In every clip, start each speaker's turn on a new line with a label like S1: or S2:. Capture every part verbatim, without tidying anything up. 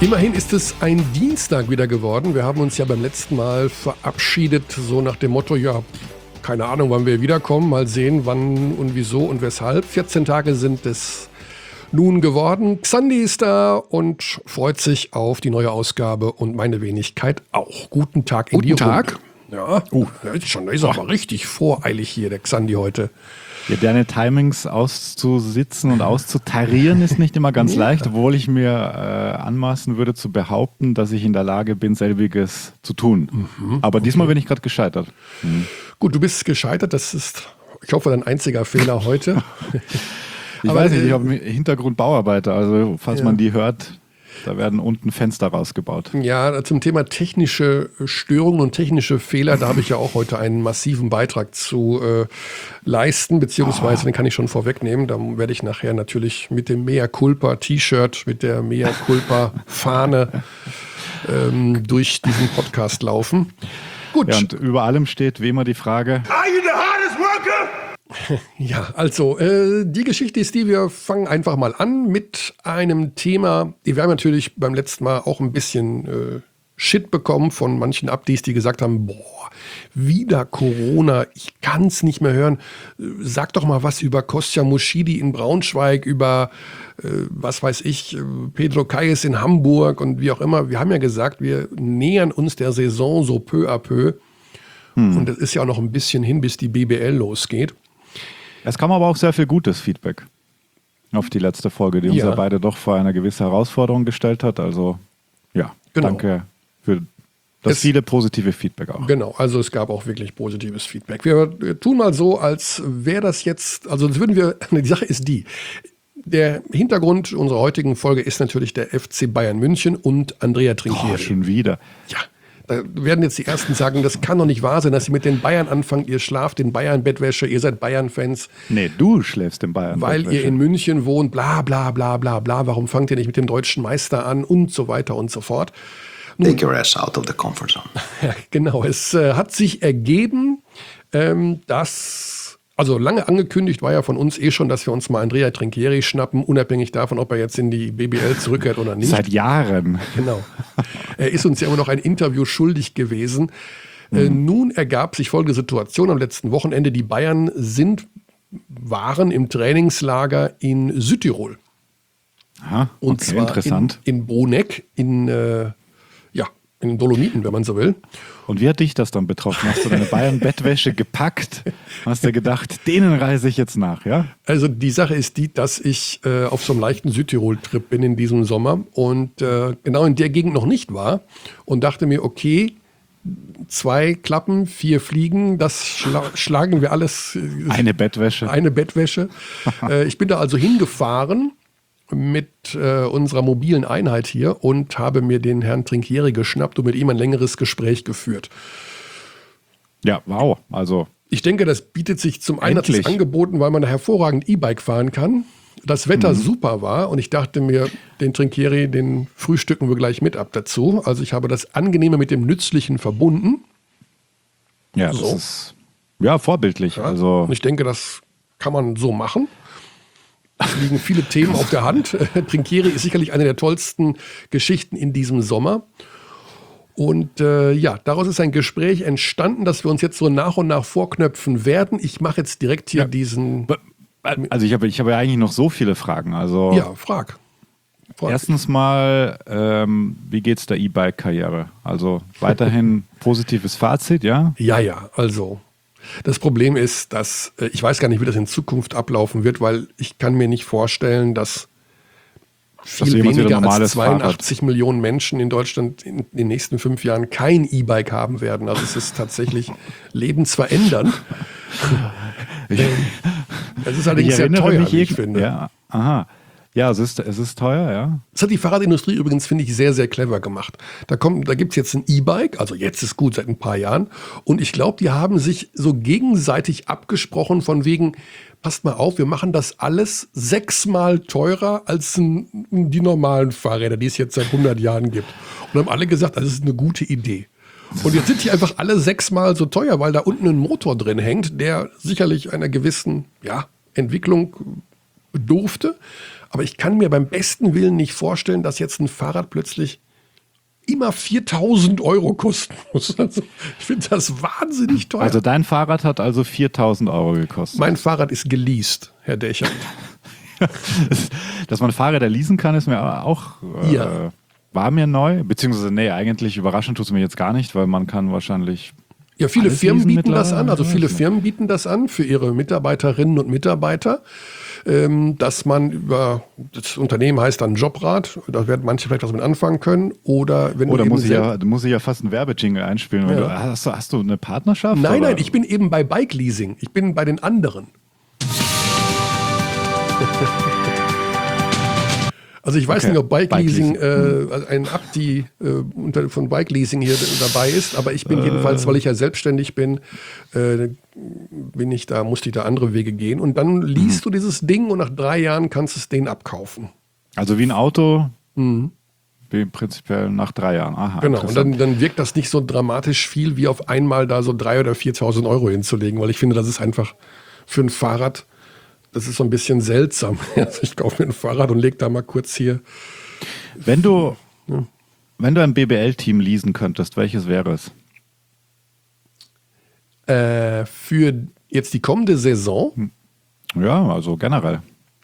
S1: Immerhin ist es ein Dienstag wieder geworden. Wir haben uns ja beim letzten Mal verabschiedet, so nach dem Motto, ja, keine Ahnung, wann wir wiederkommen, mal sehen, wann und wieso und weshalb. vierzehn Tage sind es nun geworden. Xandi ist da und freut sich auf die neue Ausgabe und meine Wenigkeit auch. Guten Tag in
S2: Guten
S1: die
S2: Tag.
S1: Runde. Ja, uh, der ist schon, der ist aber richtig voreilig hier, der Xandi heute.
S2: Ja, deine Timings auszusitzen und auszutarieren ist nicht immer ganz leicht, obwohl ich mir äh, anmaßen würde zu behaupten, dass ich in der Lage bin, selbiges zu tun. Mhm, Aber okay. Diesmal bin ich gerade gescheitert. Mhm.
S1: Gut, du bist gescheitert, das ist, ich hoffe, dein einziger Fehler heute.
S2: Ich Aber, weiß nicht, ich habe im Hintergrund Bauarbeiter, also falls ja. man die hört, da werden unten Fenster rausgebaut. Ja, zum Thema technische Störungen und technische Fehler, da habe ich ja auch heute einen massiven Beitrag zu äh, leisten, beziehungsweise, oh. den kann ich schon vorwegnehmen, da werde ich nachher natürlich mit dem Mea Culpa T-Shirt, mit der Mea Culpa Fahne ähm, durch diesen Podcast laufen. Gut. Ja, und über allem steht wie immer die Frage: Are you the hardest worker? Ja, also äh, die Geschichte ist die, wir fangen einfach mal an mit einem Thema. Wir haben natürlich beim letzten Mal auch ein bisschen äh, Shit bekommen von manchen Abdis, die gesagt haben, boah, wieder Corona, ich kann es nicht mehr hören. Sag doch mal was über Kostja Muschidi in Braunschweig, über, äh, was weiß ich, Pedro Kayes in Hamburg und wie auch immer. Wir haben ja gesagt, wir nähern uns der Saison so peu à peu. Hm. Und es ist ja auch noch ein bisschen hin, bis die B B L losgeht. Es kam aber auch sehr viel gutes Feedback auf die letzte Folge, die uns ja, ja beide doch vor eine gewisse Herausforderung gestellt hat. Also ja, genau. Danke für das es, viele positive Feedback auch. Genau, also es gab auch wirklich positives Feedback. Wir, wir tun mal so, als wäre das jetzt, also das würden wir, die Sache ist die, der Hintergrund unserer heutigen Folge ist natürlich der F C Bayern München und Andrea Trinchieri. Oh, schon wieder. Ja. Da werden jetzt die Ersten sagen, das kann doch nicht wahr sein, dass ihr mit den Bayern anfangt, ihr schlaft in Bayern-Bettwäsche, ihr seid Bayern-Fans. Nee, du schläfst in Bayern-Bettwäsche. Weil ihr in München wohnt, bla bla bla bla bla, warum fangt ihr nicht mit dem deutschen Meister an und so weiter und so fort. Nun, take your ass out of the comfort zone. Ja, genau, es äh, hat sich ergeben, ähm, dass... Also lange angekündigt war ja von uns eh schon, dass wir uns mal Andrea Trinchieri schnappen, unabhängig davon, ob er jetzt in die B B L zurückkehrt oder nicht. Seit Jahren. Genau. Er ist uns ja immer noch ein Interview schuldig gewesen. Mhm. Äh, nun ergab sich folgende Situation am letzten Wochenende. Die Bayern sind, waren im Trainingslager in Südtirol. Aha, okay, und zwar interessant. In, in Boneck, in, äh, ja, in den Dolomiten, wenn man so will. Und wie hat dich das dann betroffen? Hast du deine Bayern-Bettwäsche gepackt? Hast du gedacht, denen reise ich jetzt nach, ja? Also die Sache ist die, dass ich äh, auf so einem leichten Südtirol-Trip bin in diesem Sommer und äh, genau in der Gegend noch nicht war und dachte mir, okay, zwei Klappen, vier Fliegen, das schla- schlagen wir alles. Äh, eine Bettwäsche. Eine Bettwäsche. äh, ich bin da also hingefahren mit äh, unserer mobilen Einheit hier und habe mir den Herrn Trinchieri geschnappt und mit ihm ein längeres Gespräch geführt. Ja, wow. Also ich denke, das bietet sich zum einen angeboten, weil man da hervorragend E-Bike fahren kann. Das Wetter mhm. super war und ich dachte mir, den Trinchieri, den frühstücken wir gleich mit ab dazu. Also ich habe das Angenehme mit dem Nützlichen verbunden. Ja, so. Das ist ja vorbildlich. Ja, also und ich denke, das kann man so machen. Es liegen viele Themen auf der Hand. Trinchieri ist sicherlich eine der tollsten Geschichten in diesem Sommer. Und äh, ja, daraus ist ein Gespräch entstanden, das wir uns jetzt so nach und nach vorknöpfen werden. Ich mache jetzt direkt hier ja. diesen... Also ich habe ich hab ja eigentlich noch so viele Fragen. Also ja, frag. frag. Erstens mal, ähm, wie geht's der E-Bike-Karriere? Also weiterhin positives Fazit, ja? Ja, ja, also... Das Problem ist, dass äh, ich weiß gar nicht, wie das in Zukunft ablaufen wird, weil ich kann mir nicht vorstellen, dass viel dass weniger als zweiundachtzig Fahrrad. Millionen Menschen in Deutschland in den nächsten fünf Jahren kein E-Bike haben werden. Also es ist tatsächlich lebensverändernd. Ich, es ist allerdings sehr teuer, wie ich finde. Ja, aha. Ja, es ist, es ist teuer, ja. Das hat die Fahrradindustrie übrigens, finde ich, sehr, sehr clever gemacht. Da kommt, da gibt es jetzt ein E-Bike, also jetzt ist gut, seit ein paar Jahren. Und ich glaube, die haben sich so gegenseitig abgesprochen von wegen, passt mal auf, wir machen das alles sechsmal teurer als ein, die normalen Fahrräder, die es jetzt seit hundert Jahren gibt. Und haben alle gesagt, das ist eine gute Idee. Und jetzt sind die einfach alle sechsmal so teuer, weil da unten ein Motor drin hängt, der sicherlich einer gewissen ja, Entwicklung
S1: durfte. Aber ich kann mir beim besten Willen nicht vorstellen, dass jetzt ein Fahrrad plötzlich immer viertausend Euro kosten muss. Also ich finde das wahnsinnig teuer.
S2: Also dein Fahrrad hat also viertausend Euro gekostet?
S1: Mein Fahrrad ist geleast, Herr Dächer.
S2: Dass man Fahrräder leasen kann, ist mir auch, äh,
S1: ja.
S2: war mir neu. Beziehungsweise, nee, eigentlich überraschend tut es mir jetzt gar nicht, weil man kann wahrscheinlich
S1: Ja, viele Firmen bieten das an. Also viele Firmen bieten das an für ihre Mitarbeiterinnen und Mitarbeiter, ähm, dass man über, das Unternehmen heißt dann Jobrad, da werden manche vielleicht was mit anfangen können. Oder wenn
S2: oh,
S1: du
S2: da muss ich, ja,
S1: da
S2: muss ich ja fast einen Werbejingle einspielen.
S1: Ja.
S2: Du, hast, du, hast du eine Partnerschaft?
S1: Nein,
S2: oder?
S1: nein, ich bin eben bei Bike Leasing. Ich bin bei den anderen. Also ich weiß okay. nicht, ob Bike, Bike Leasing, Leasing. Äh, also ein Abdi äh, von Bike Leasing hier dabei ist, aber ich bin äh. jedenfalls, weil ich ja selbstständig bin, äh, bin ich da, musste ich da andere Wege gehen. Und dann liest mhm. du dieses Ding und nach drei Jahren kannst du es denen abkaufen.
S2: Also wie ein Auto,
S1: mhm.
S2: prinzipiell nach drei Jahren. Aha,
S1: genau, und dann, dann wirkt das nicht so dramatisch viel, wie auf einmal da so drei oder viertausend Euro hinzulegen, weil ich finde, das ist einfach für ein Fahrrad. Das ist so ein bisschen seltsam. Also ich kaufe mir ein Fahrrad und lege da mal kurz hier.
S2: Wenn du, ja. wenn du ein B B L-Team leasen könntest, welches wäre es?
S1: Äh, für jetzt die kommende Saison?
S2: Ja, also generell.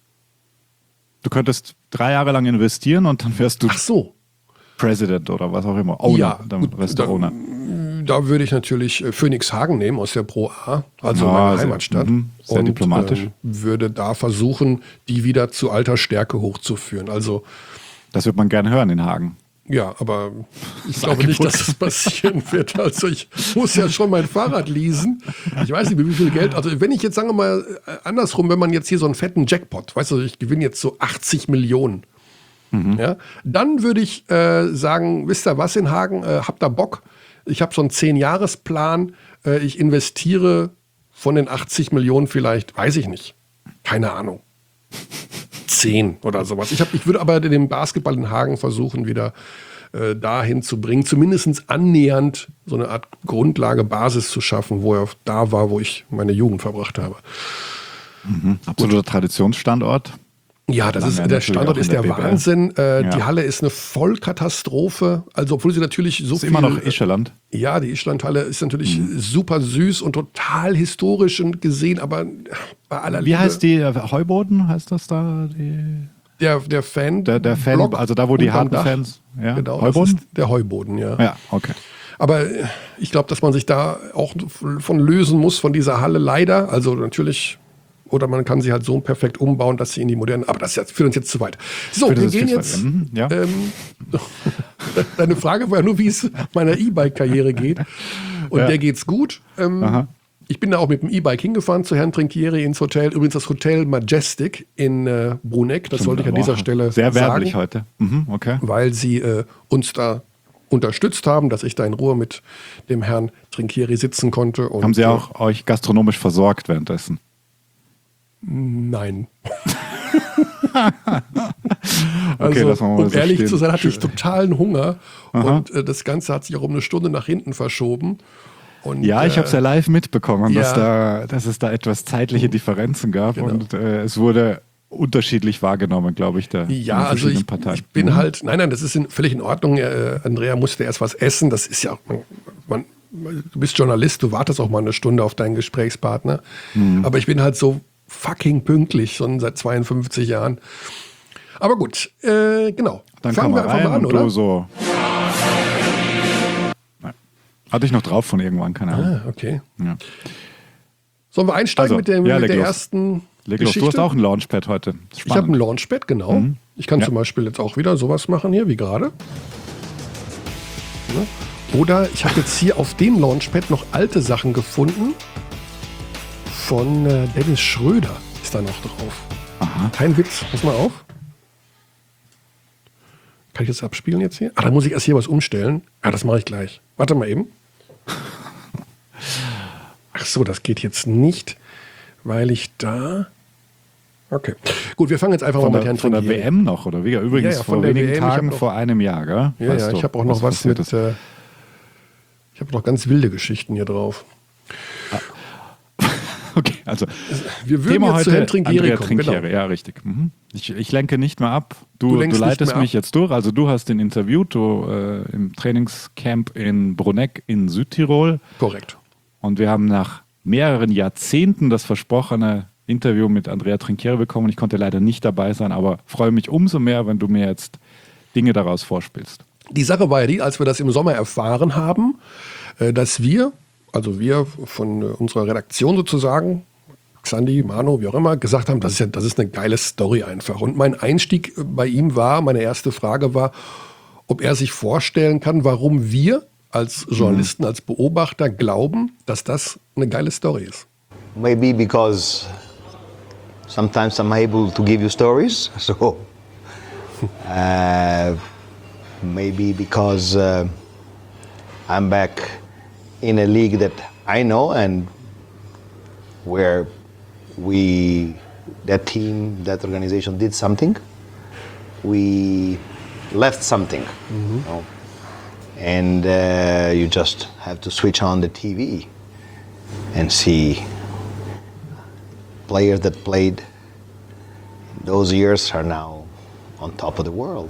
S2: Du könntest drei Jahre lang investieren und dann wärst du
S1: Ach so.
S2: President oder was auch immer. Owner,
S1: ja,
S2: dann wärst du Owner.
S1: Da würde ich natürlich Phoenixhagen nehmen aus der Pro A, also ja, meine sehr, Heimatstadt.
S2: Mh, sehr
S1: und,
S2: diplomatisch.
S1: Ähm, würde da versuchen, die wieder zu alter Stärke hochzuführen. Also,
S2: das wird man gerne hören in Hagen.
S1: Ja, aber ich glaube nicht, dass das passieren wird. Also ich muss ja schon mein Fahrrad leasen. Ich weiß nicht, wie viel Geld. Also wenn ich jetzt, sagen wir mal, andersrum, wenn man jetzt hier so einen fetten Jackpot, weißt du, ich gewinne jetzt so achtzig Millionen. Mhm. Ja, dann würde ich äh, sagen, wisst ihr was in Hagen, äh, habt ihr Bock? Ich habe so einen zehn-Jahres-Plan. Äh, ich investiere von den achtzig Millionen vielleicht, weiß ich nicht, keine Ahnung, zehn oder sowas. Ich, hab, ich würde aber den Basketball in Hagen versuchen, wieder äh, dahin zu bringen, zumindest annähernd so eine Art Grundlage, Basis zu schaffen, wo er da war, wo ich meine Jugend verbracht habe.
S2: Mhm. Absoluter Traditionsstandort.
S1: Ja, das ist, der Standort ist der, der Wahnsinn. Äh, ja. Die Halle ist eine Vollkatastrophe. Also, obwohl sie natürlich so
S2: ist
S1: viel...
S2: immer noch Ischeland.
S1: Ja, die Ischeland-Halle ist natürlich mhm. super süß und total historisch und gesehen, aber bei aller
S2: Wie Liebe, heißt die? Heuboden heißt das da? Die
S1: der, der Fan.
S2: Der, der Fan, Block also da, wo die harten Fans. Ja.
S1: Genau,
S2: Heuboden?
S1: Das ist der Heuboden, ja.
S2: Ja, okay.
S1: Aber ich glaube, dass man sich da auch von lösen muss, von dieser Halle leider. Also natürlich... Oder man kann sie halt so perfekt umbauen, dass sie in die modernen... Aber das führt uns jetzt zu weit. So, wir gehen jetzt...
S2: Mhm, ja.
S1: ähm, deine Frage war ja nur, wie es meiner E-Bike-Karriere geht. Und ja. der geht's gut. Ähm, ich bin da auch mit dem E-Bike hingefahren zu Herrn Trinchieri ins Hotel. Übrigens das Hotel Majestic in äh, Bruneck. Das sollte ich an dieser Stelle
S2: Sehr
S1: sagen. Sehr
S2: werblich heute. Mhm, okay.
S1: Weil sie äh, uns da unterstützt haben, dass ich da in Ruhe mit dem Herrn Trinchieri sitzen konnte. Und,
S2: haben Sie auch äh, euch gastronomisch versorgt währenddessen?
S1: Nein.
S2: Okay,
S1: also, um
S2: so
S1: ehrlich
S2: stehen.
S1: zu sein, hatte ich totalen Hunger.
S2: Aha.
S1: Und äh, das Ganze hat sich auch um eine Stunde nach hinten verschoben. Und,
S2: ja, ich habe es ja live mitbekommen,
S1: ja.
S2: dass, da, dass es da etwas zeitliche Differenzen gab. Genau. Und äh, es wurde unterschiedlich wahrgenommen, glaube ich, da.
S1: Ja, also ich, ich bin mhm. halt, nein, nein, das ist in, völlig in Ordnung. Äh, Andrea musste erst was essen. Das ist ja auch, man, man, du bist Journalist, du wartest auch mal eine Stunde auf deinen Gesprächspartner. Mhm. Aber ich bin halt so fucking pünktlich, schon seit zweiundfünfzig Jahren. Aber gut, äh, genau.
S2: Dann
S1: fangen wir einfach mal an, oder?
S2: So. Hatte ich noch drauf von irgendwann, keine Ahnung.
S1: Ah, okay.
S2: Ja.
S1: Sollen wir einsteigen
S2: also,
S1: mit, dem,
S2: ja,
S1: mit der
S2: los.
S1: ersten
S2: leg
S1: Geschichte?
S2: Los. Du hast auch ein Launchpad heute. Spannend.
S1: Ich habe ein Launchpad, genau. Mhm. Ich kann
S2: ja.
S1: zum Beispiel jetzt auch wieder sowas machen hier, wie gerade. Ja. Oder ich habe jetzt hier auf dem Launchpad noch alte Sachen gefunden. Von äh, Dennis Schröder ist da noch drauf.
S2: Aha.
S1: Kein Witz, pass mal auf. Kann ich das abspielen jetzt hier? Ah, dann muss ich erst hier was umstellen. Ah, das mache ich gleich. Warte mal eben. Ach so, das geht jetzt nicht, weil ich da... Okay, gut, wir fangen jetzt einfach
S2: von
S1: mal mit
S2: der,
S1: Herrn
S2: Von der
S1: Trinchieri.
S2: W M noch, oder wie? Übrigens
S1: ja, ja, von
S2: vor
S1: der
S2: wenigen
S1: W M,
S2: Tagen,
S1: noch,
S2: vor einem Jahr, gell?
S1: Ja,
S2: weißt
S1: ja,
S2: du,
S1: ich habe auch noch was mit... Äh, ich habe noch ganz wilde Geschichten hier drauf.
S2: Okay, also
S1: wir würden
S2: Thema
S1: jetzt
S2: heute
S1: zu Herrn Trinchieri
S2: Andrea
S1: kommen.
S2: Trinchieri,
S1: Genau.
S2: ja, richtig. Mhm. Ich, ich lenke nicht mehr ab. Du,
S1: Du
S2: du,
S1: lenkst
S2: leitest
S1: nicht mehr
S2: mich
S1: ab.
S2: jetzt durch. Also du hast den interviewt, du äh, im Trainingscamp in Bruneck in Südtirol.
S1: Korrekt.
S2: Und wir haben nach mehreren Jahrzehnten das versprochene Interview mit Andrea Trinchieri bekommen. Ich konnte leider nicht dabei sein, aber freue mich umso mehr, wenn du mir jetzt Dinge daraus vorspielst.
S1: Die Sache war ja die, als wir das im Sommer erfahren haben, äh, dass wir, also wir von äh, unserer Redaktion sozusagen, Xandi, Manu, wie auch immer, gesagt haben, das ist ja, das ist eine geile Story einfach. Und mein Einstieg bei ihm war, meine erste Frage war, ob er sich vorstellen kann, warum wir als Journalisten, als Beobachter glauben, dass das eine geile Story ist.
S3: Maybe because sometimes I'm able to give you stories, so uh, maybe because uh, I'm back in a league that I know and where we, that team, that organization did something. We left something, mm-hmm. you know? And uh, you just have to switch on the T V and see players that played in those years are now on top of the world.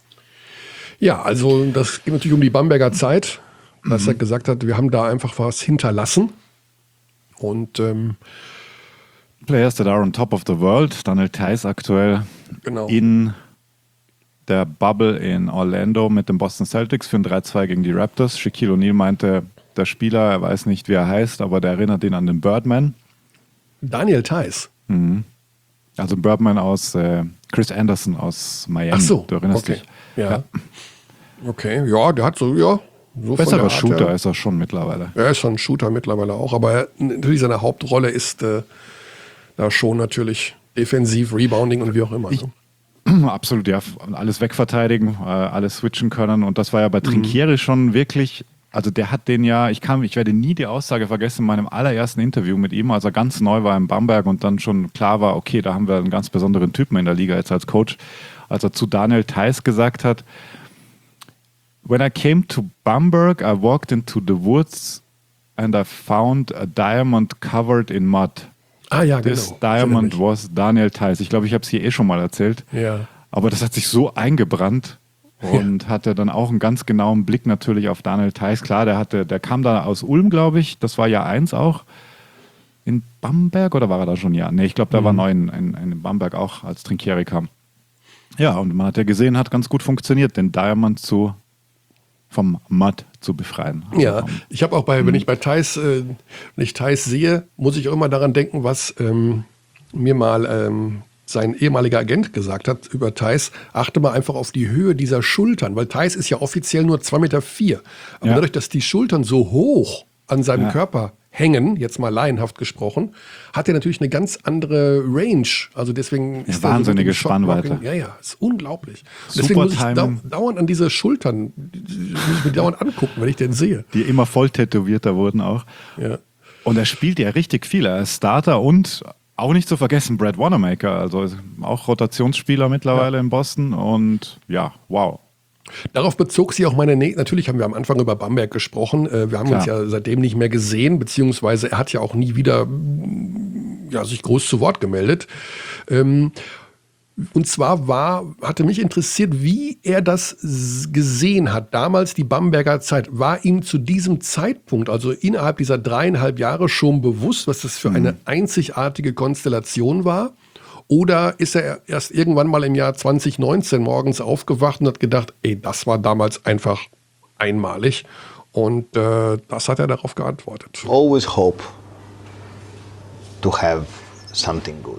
S1: Ja, also das geht natürlich um die Bamberger Zeit, dass mhm. er gesagt hat, wir haben da einfach was hinterlassen. Und ähm,
S2: Players that are on top of the world. Daniel Theis aktuell
S1: genau.
S2: in der Bubble in Orlando mit den Boston Celtics für ein drei zwei gegen die Raptors. Shaquille O'Neal meinte, der Spieler, er weiß nicht, wie er heißt, aber der erinnert ihn an den Birdman.
S1: Daniel Theis?
S2: Mhm. Also Birdman aus äh, Chris Anderson aus Miami.
S1: Ach so,
S2: du erinnerst
S1: okay.
S2: dich.
S1: Ja.
S2: ja.
S1: Okay, ja, der hat so, ja. So
S2: besserer Shooter her. Ist er schon mittlerweile.
S1: Er ist schon ein Shooter mittlerweile auch, aber er, natürlich seine Hauptrolle ist äh, da schon natürlich defensiv, Rebounding und wie auch immer.
S2: Ich,
S1: ne?
S2: Absolut, ja. Alles wegverteidigen, äh, alles switchen können. Und das war ja bei Trinchieri mhm. schon wirklich, also der hat den ja, ich kann, ich werde nie die Aussage vergessen in meinem allerersten Interview mit ihm, als er ganz neu war in Bamberg und dann schon klar war, okay, da haben wir einen ganz besonderen Typen in der Liga jetzt als Coach, als er zu Daniel Theis gesagt hat, when I came to Bamberg, I walked into the woods and I found a diamond covered in mud.
S1: Ah ja,
S2: This
S1: genau.
S2: diamond was Daniel Theis. Ich glaube, ich habe es hier eh schon mal erzählt.
S1: Ja.
S2: Aber das hat sich so eingebrannt und ja. hatte dann auch einen ganz genauen Blick natürlich auf Daniel Theis. Klar, der hatte, der kam da aus Ulm, glaube ich. Das war Jahr eins auch. In Bamberg oder war er da schon Jahr? Nee, ich glaube, der mhm. war neu in, in, in Bamberg auch, als Trinchieri kam. Ja, und man hat ja gesehen, hat ganz gut funktioniert, den Diamond zu vom Mud zu befreien.
S1: Ja, ich habe auch bei, mhm. wenn ich bei Theis, äh, wenn ich Theis sehe, muss ich auch immer daran denken, was ähm, mir mal ähm, sein ehemaliger Agent gesagt hat über Theis. Achte mal einfach auf die Höhe dieser Schultern, weil Theis ist ja offiziell nur zwei Meter vier. Aber ja. dadurch, dass die Schultern so hoch an seinem ja. Körper hängen, jetzt mal laienhaft gesprochen, hat er natürlich eine ganz andere Range. Also deswegen ist
S2: ja, wahnsinnige so Spannweite.
S1: Ja, ja, ist unglaublich.
S2: Super
S1: deswegen muss ich
S2: Timing.
S1: dau- dauernd an diese Schultern, muss ich mir dauernd angucken, wenn ich den sehe.
S2: Die immer voll tätowierter wurden auch.
S1: Ja.
S2: Und er spielt ja richtig viel. Er ist Starter und auch nicht zu vergessen Brad Wanamaker, also auch Rotationsspieler mittlerweile ja. in Boston. Und ja, wow.
S1: Darauf bezog sich auch meine, Nä- natürlich haben wir am Anfang über Bamberg gesprochen, äh, wir haben
S2: Klar.
S1: uns ja seitdem nicht mehr gesehen, beziehungsweise er hat ja auch nie wieder ja, sich groß zu Wort gemeldet. Ähm, und zwar war, hatte mich interessiert, wie er das s- gesehen hat, damals die Bamberger Zeit. War ihm zu diesem Zeitpunkt, also innerhalb dieser dreieinhalb Jahre schon bewusst, was das für
S2: Mhm.
S1: eine einzigartige Konstellation war? Oder ist er erst irgendwann mal im Jahr zwanzig neunzehn morgens aufgewacht und hat gedacht, ey, das war damals einfach einmalig. Und äh, das hat er darauf geantwortet.
S3: Always hope to have something good.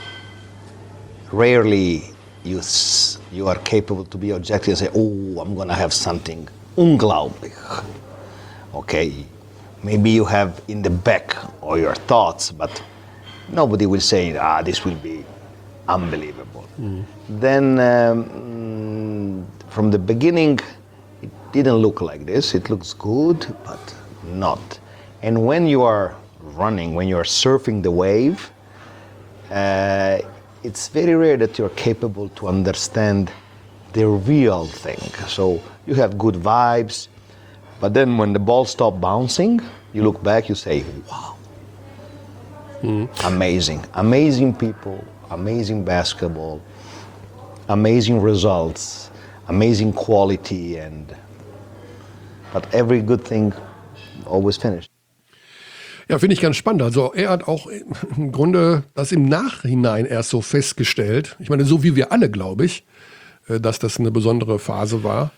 S3: Rarely you, s- you are capable to be objective and say, oh, I'm gonna have something unglaublich. Okay, maybe you have in the back all your thoughts, but nobody will say, ah, this will be unbelievable. Mm. Then um, from the beginning, it didn't look like this. It looks good, but not. And when you are running, when you are surfing the wave, uh, it's very rare that you're capable to understand the real thing. So you have good vibes, but then when the ball stops bouncing, you look back, you say, wow, Mm. Amazing, amazing people, amazing basketball, amazing results, amazing quality, and but every good thing always finished.
S1: Ja, finde ich ganz spannend. Also er hat auch im Grunde das im Nachhinein erst so festgestellt. Ich meine, so wie wir alle, glaube ich, dass das eine besondere Phase war.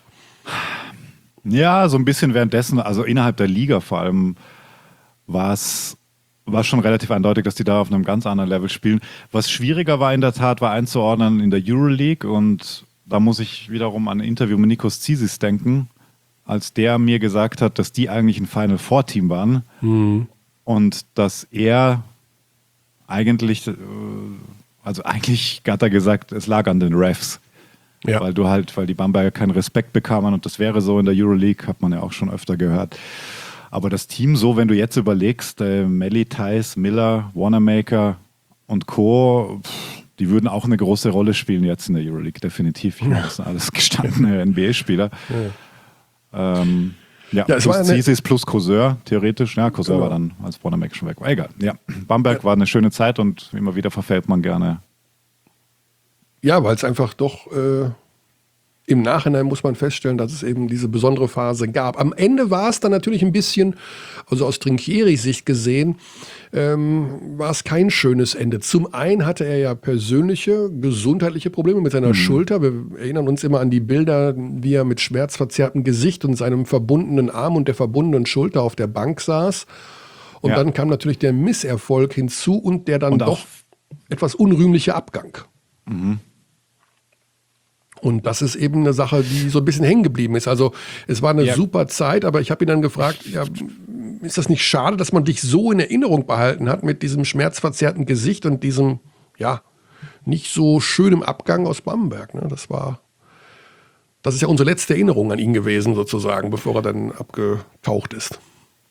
S2: Ja, so ein bisschen währenddessen, also innerhalb der Liga vor allem, war es war schon relativ eindeutig, dass die da auf einem ganz anderen Level spielen. Was schwieriger war in der Tat, war einzuordnen in der Euroleague, und da muss ich wiederum an ein Interview mit Nikos Zisis denken, als der mir gesagt hat, dass die eigentlich ein Final Four Team waren. Mhm. Und dass er eigentlich, also eigentlich hat er gesagt, es lag an den Refs. Ja. Weil du halt, weil die Bamberger keinen Respekt bekamen, und das wäre so in der Euroleague, hat man ja auch schon öfter gehört. Aber das Team so, wenn du jetzt überlegst, äh, Melli, Theis, Miller, Wanamaker und Co., pff, die würden auch eine große Rolle spielen jetzt in der Euroleague, definitiv. Ich meine, das sind alles gestandene N B A-Spieler. Ja. Ähm, Ja, ja, plus Zisis plus Courseur, theoretisch. Ja, Courseur genau. war dann als Wanamaker schon weg. Egal. Ja, Bamberg ja. war eine schöne Zeit, und immer wieder verfällt man gerne.
S1: Ja, weil es einfach doch äh, im Nachhinein muss man feststellen, dass es eben diese besondere Phase gab. Am Ende war es dann natürlich ein bisschen, also aus Trinkieris Sicht gesehen, ähm, war es kein schönes Ende. Zum einen hatte er ja persönliche, gesundheitliche Probleme mit seiner mhm. Schulter. Wir erinnern uns immer an die Bilder, wie er mit schmerzverzerrtem Gesicht und seinem verbundenen Arm und der verbundenen Schulter auf der Bank saß. Und ja. dann kam natürlich der Misserfolg hinzu und der dann und doch etwas unrühmliche Abgang. Mhm. Und das ist eben eine Sache, die so ein bisschen hängen geblieben ist. Also es war eine ja. super Zeit, aber ich habe ihn dann gefragt, ja, ist das nicht schade, dass man dich so in Erinnerung behalten hat mit diesem schmerzverzerrten Gesicht und diesem, ja, nicht so schönem Abgang aus Bamberg. Ne? Das war, das ist ja unsere letzte Erinnerung an ihn gewesen sozusagen, bevor er dann abgetaucht ist.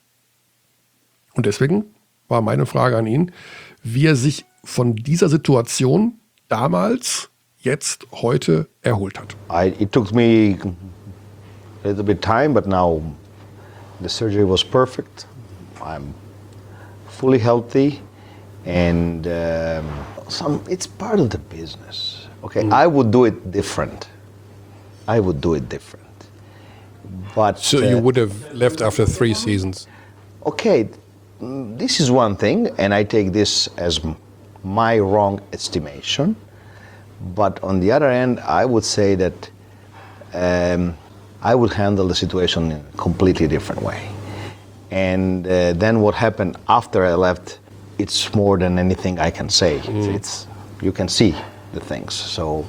S1: Und deswegen war meine Frage an ihn, wie er sich von dieser Situation damals, jetzt, heute erholt hat.
S3: I, it took me a little bit time, but now the surgery was perfect. I'm fully healthy, and um, some it's part of the business. Okay, mm. I would do it different. I would do it different. But
S1: so uh, you would have left after three seasons.
S3: Okay, this is one thing, and I take this as my wrong estimation. But on the other hand, I would say that um, I would handle the situation in a completely different way. And uh, then what happened after I left, it's more than anything I can say. Mm. It's, it's you can see the things. So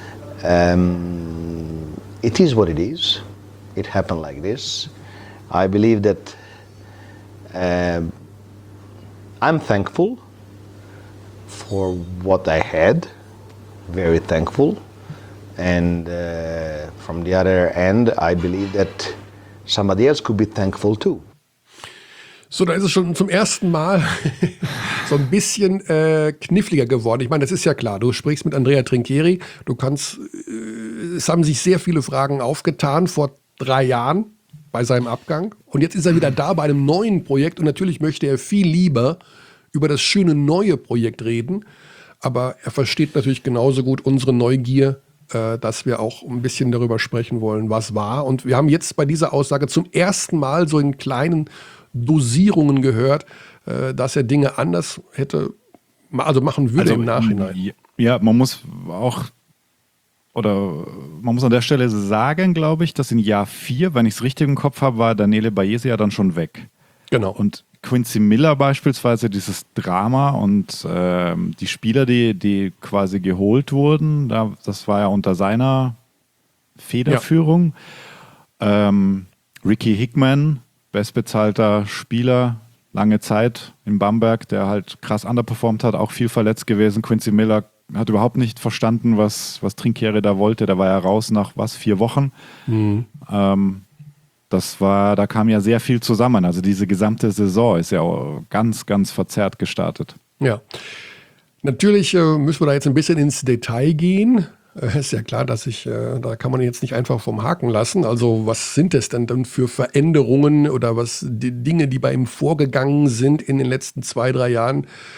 S3: um, it is what it is. It happened like this. I believe that uh, I'm thankful for what I had. Very thankful, and uh, from the other end, I believe that somebody else could be thankful too.
S1: So, da ist es schon zum ersten Mal so ein bisschen äh, kniffliger geworden. Ich meine, das ist ja klar, du sprichst mit Andrea Trinchieri, du kannst, äh, es haben sich sehr viele Fragen aufgetan vor drei Jahren bei seinem Abgang, und jetzt ist er wieder da bei einem neuen Projekt, und natürlich möchte er viel lieber über das schöne neue Projekt reden. Aber er versteht natürlich genauso gut unsere Neugier, äh, dass wir auch ein bisschen darüber sprechen wollen, was war. Und wir haben jetzt bei dieser Aussage zum ersten Mal so in kleinen Dosierungen gehört, äh, dass er Dinge anders hätte, also machen würde also, im Nachhinein.
S2: Ja, man muss auch, oder man muss an der Stelle sagen, glaube ich, dass in Jahr vier, wenn ich es richtig im Kopf habe, war Daniele Baese ja dann schon weg.
S1: Genau.
S2: Und Quincy Miller beispielsweise, dieses Drama und äh, die Spieler, die, die quasi geholt wurden, da, das war ja unter seiner Federführung. Ja. Ähm, Ricky Hickman, bestbezahlter Spieler, lange Zeit in Bamberg, der halt krass underperformt hat, auch viel verletzt gewesen. Quincy Miller hat überhaupt nicht verstanden, was, was Trinchieri da wollte. Der war ja raus nach, was, vier Wochen. Mhm. Ähm, Das war, da kam ja sehr viel zusammen. Also diese gesamte Saison ist ja auch ganz, ganz verzerrt gestartet.
S1: Ja, natürlich äh, müssen wir da jetzt ein bisschen ins Detail gehen. Äh, ist ja klar, dass ich, äh, da kann man jetzt nicht einfach vom Haken lassen. Also was sind es denn dann für Veränderungen oder was die Dinge, die bei ihm vorgegangen sind in den letzten zwei, drei Jahren?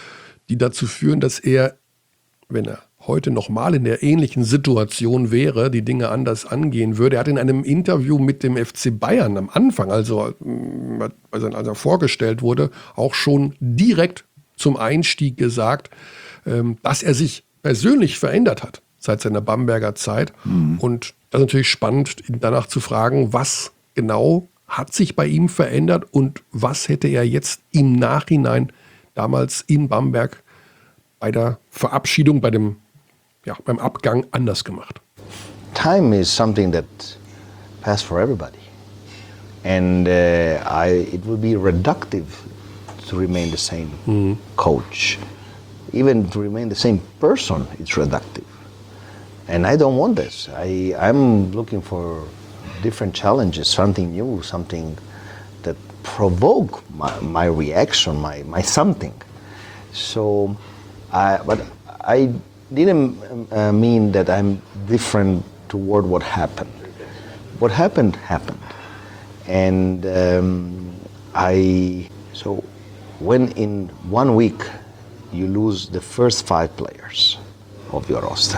S1: die dazu führen, dass er, wenn er heute nochmal in der ähnlichen Situation wäre, die Dinge anders angehen würde. Er hat in einem Interview mit dem F C Bayern am Anfang, also als er vorgestellt wurde, auch schon direkt zum Einstieg gesagt, dass er sich persönlich verändert hat seit seiner Bamberger Zeit. Mhm. Und das ist natürlich spannend, danach zu fragen, was genau hat sich bei ihm verändert und was hätte er jetzt im Nachhinein damals in Bamberg bei der Verabschiedung, bei dem ja, beim Abgang anders gemacht.
S3: Time is something that passes for everybody, and uh, I, it would be reductive to remain the same mm. coach. Even to remain the same person, it's reductive, and I don't want this. I, I'm looking for different challenges, something new, something that provoke my, my reaction, my, my something. So, I, but I. didn't uh, mean that I'm different toward what happened. What happened, happened. And um, I, so when in one week you lose the first five players of your roster,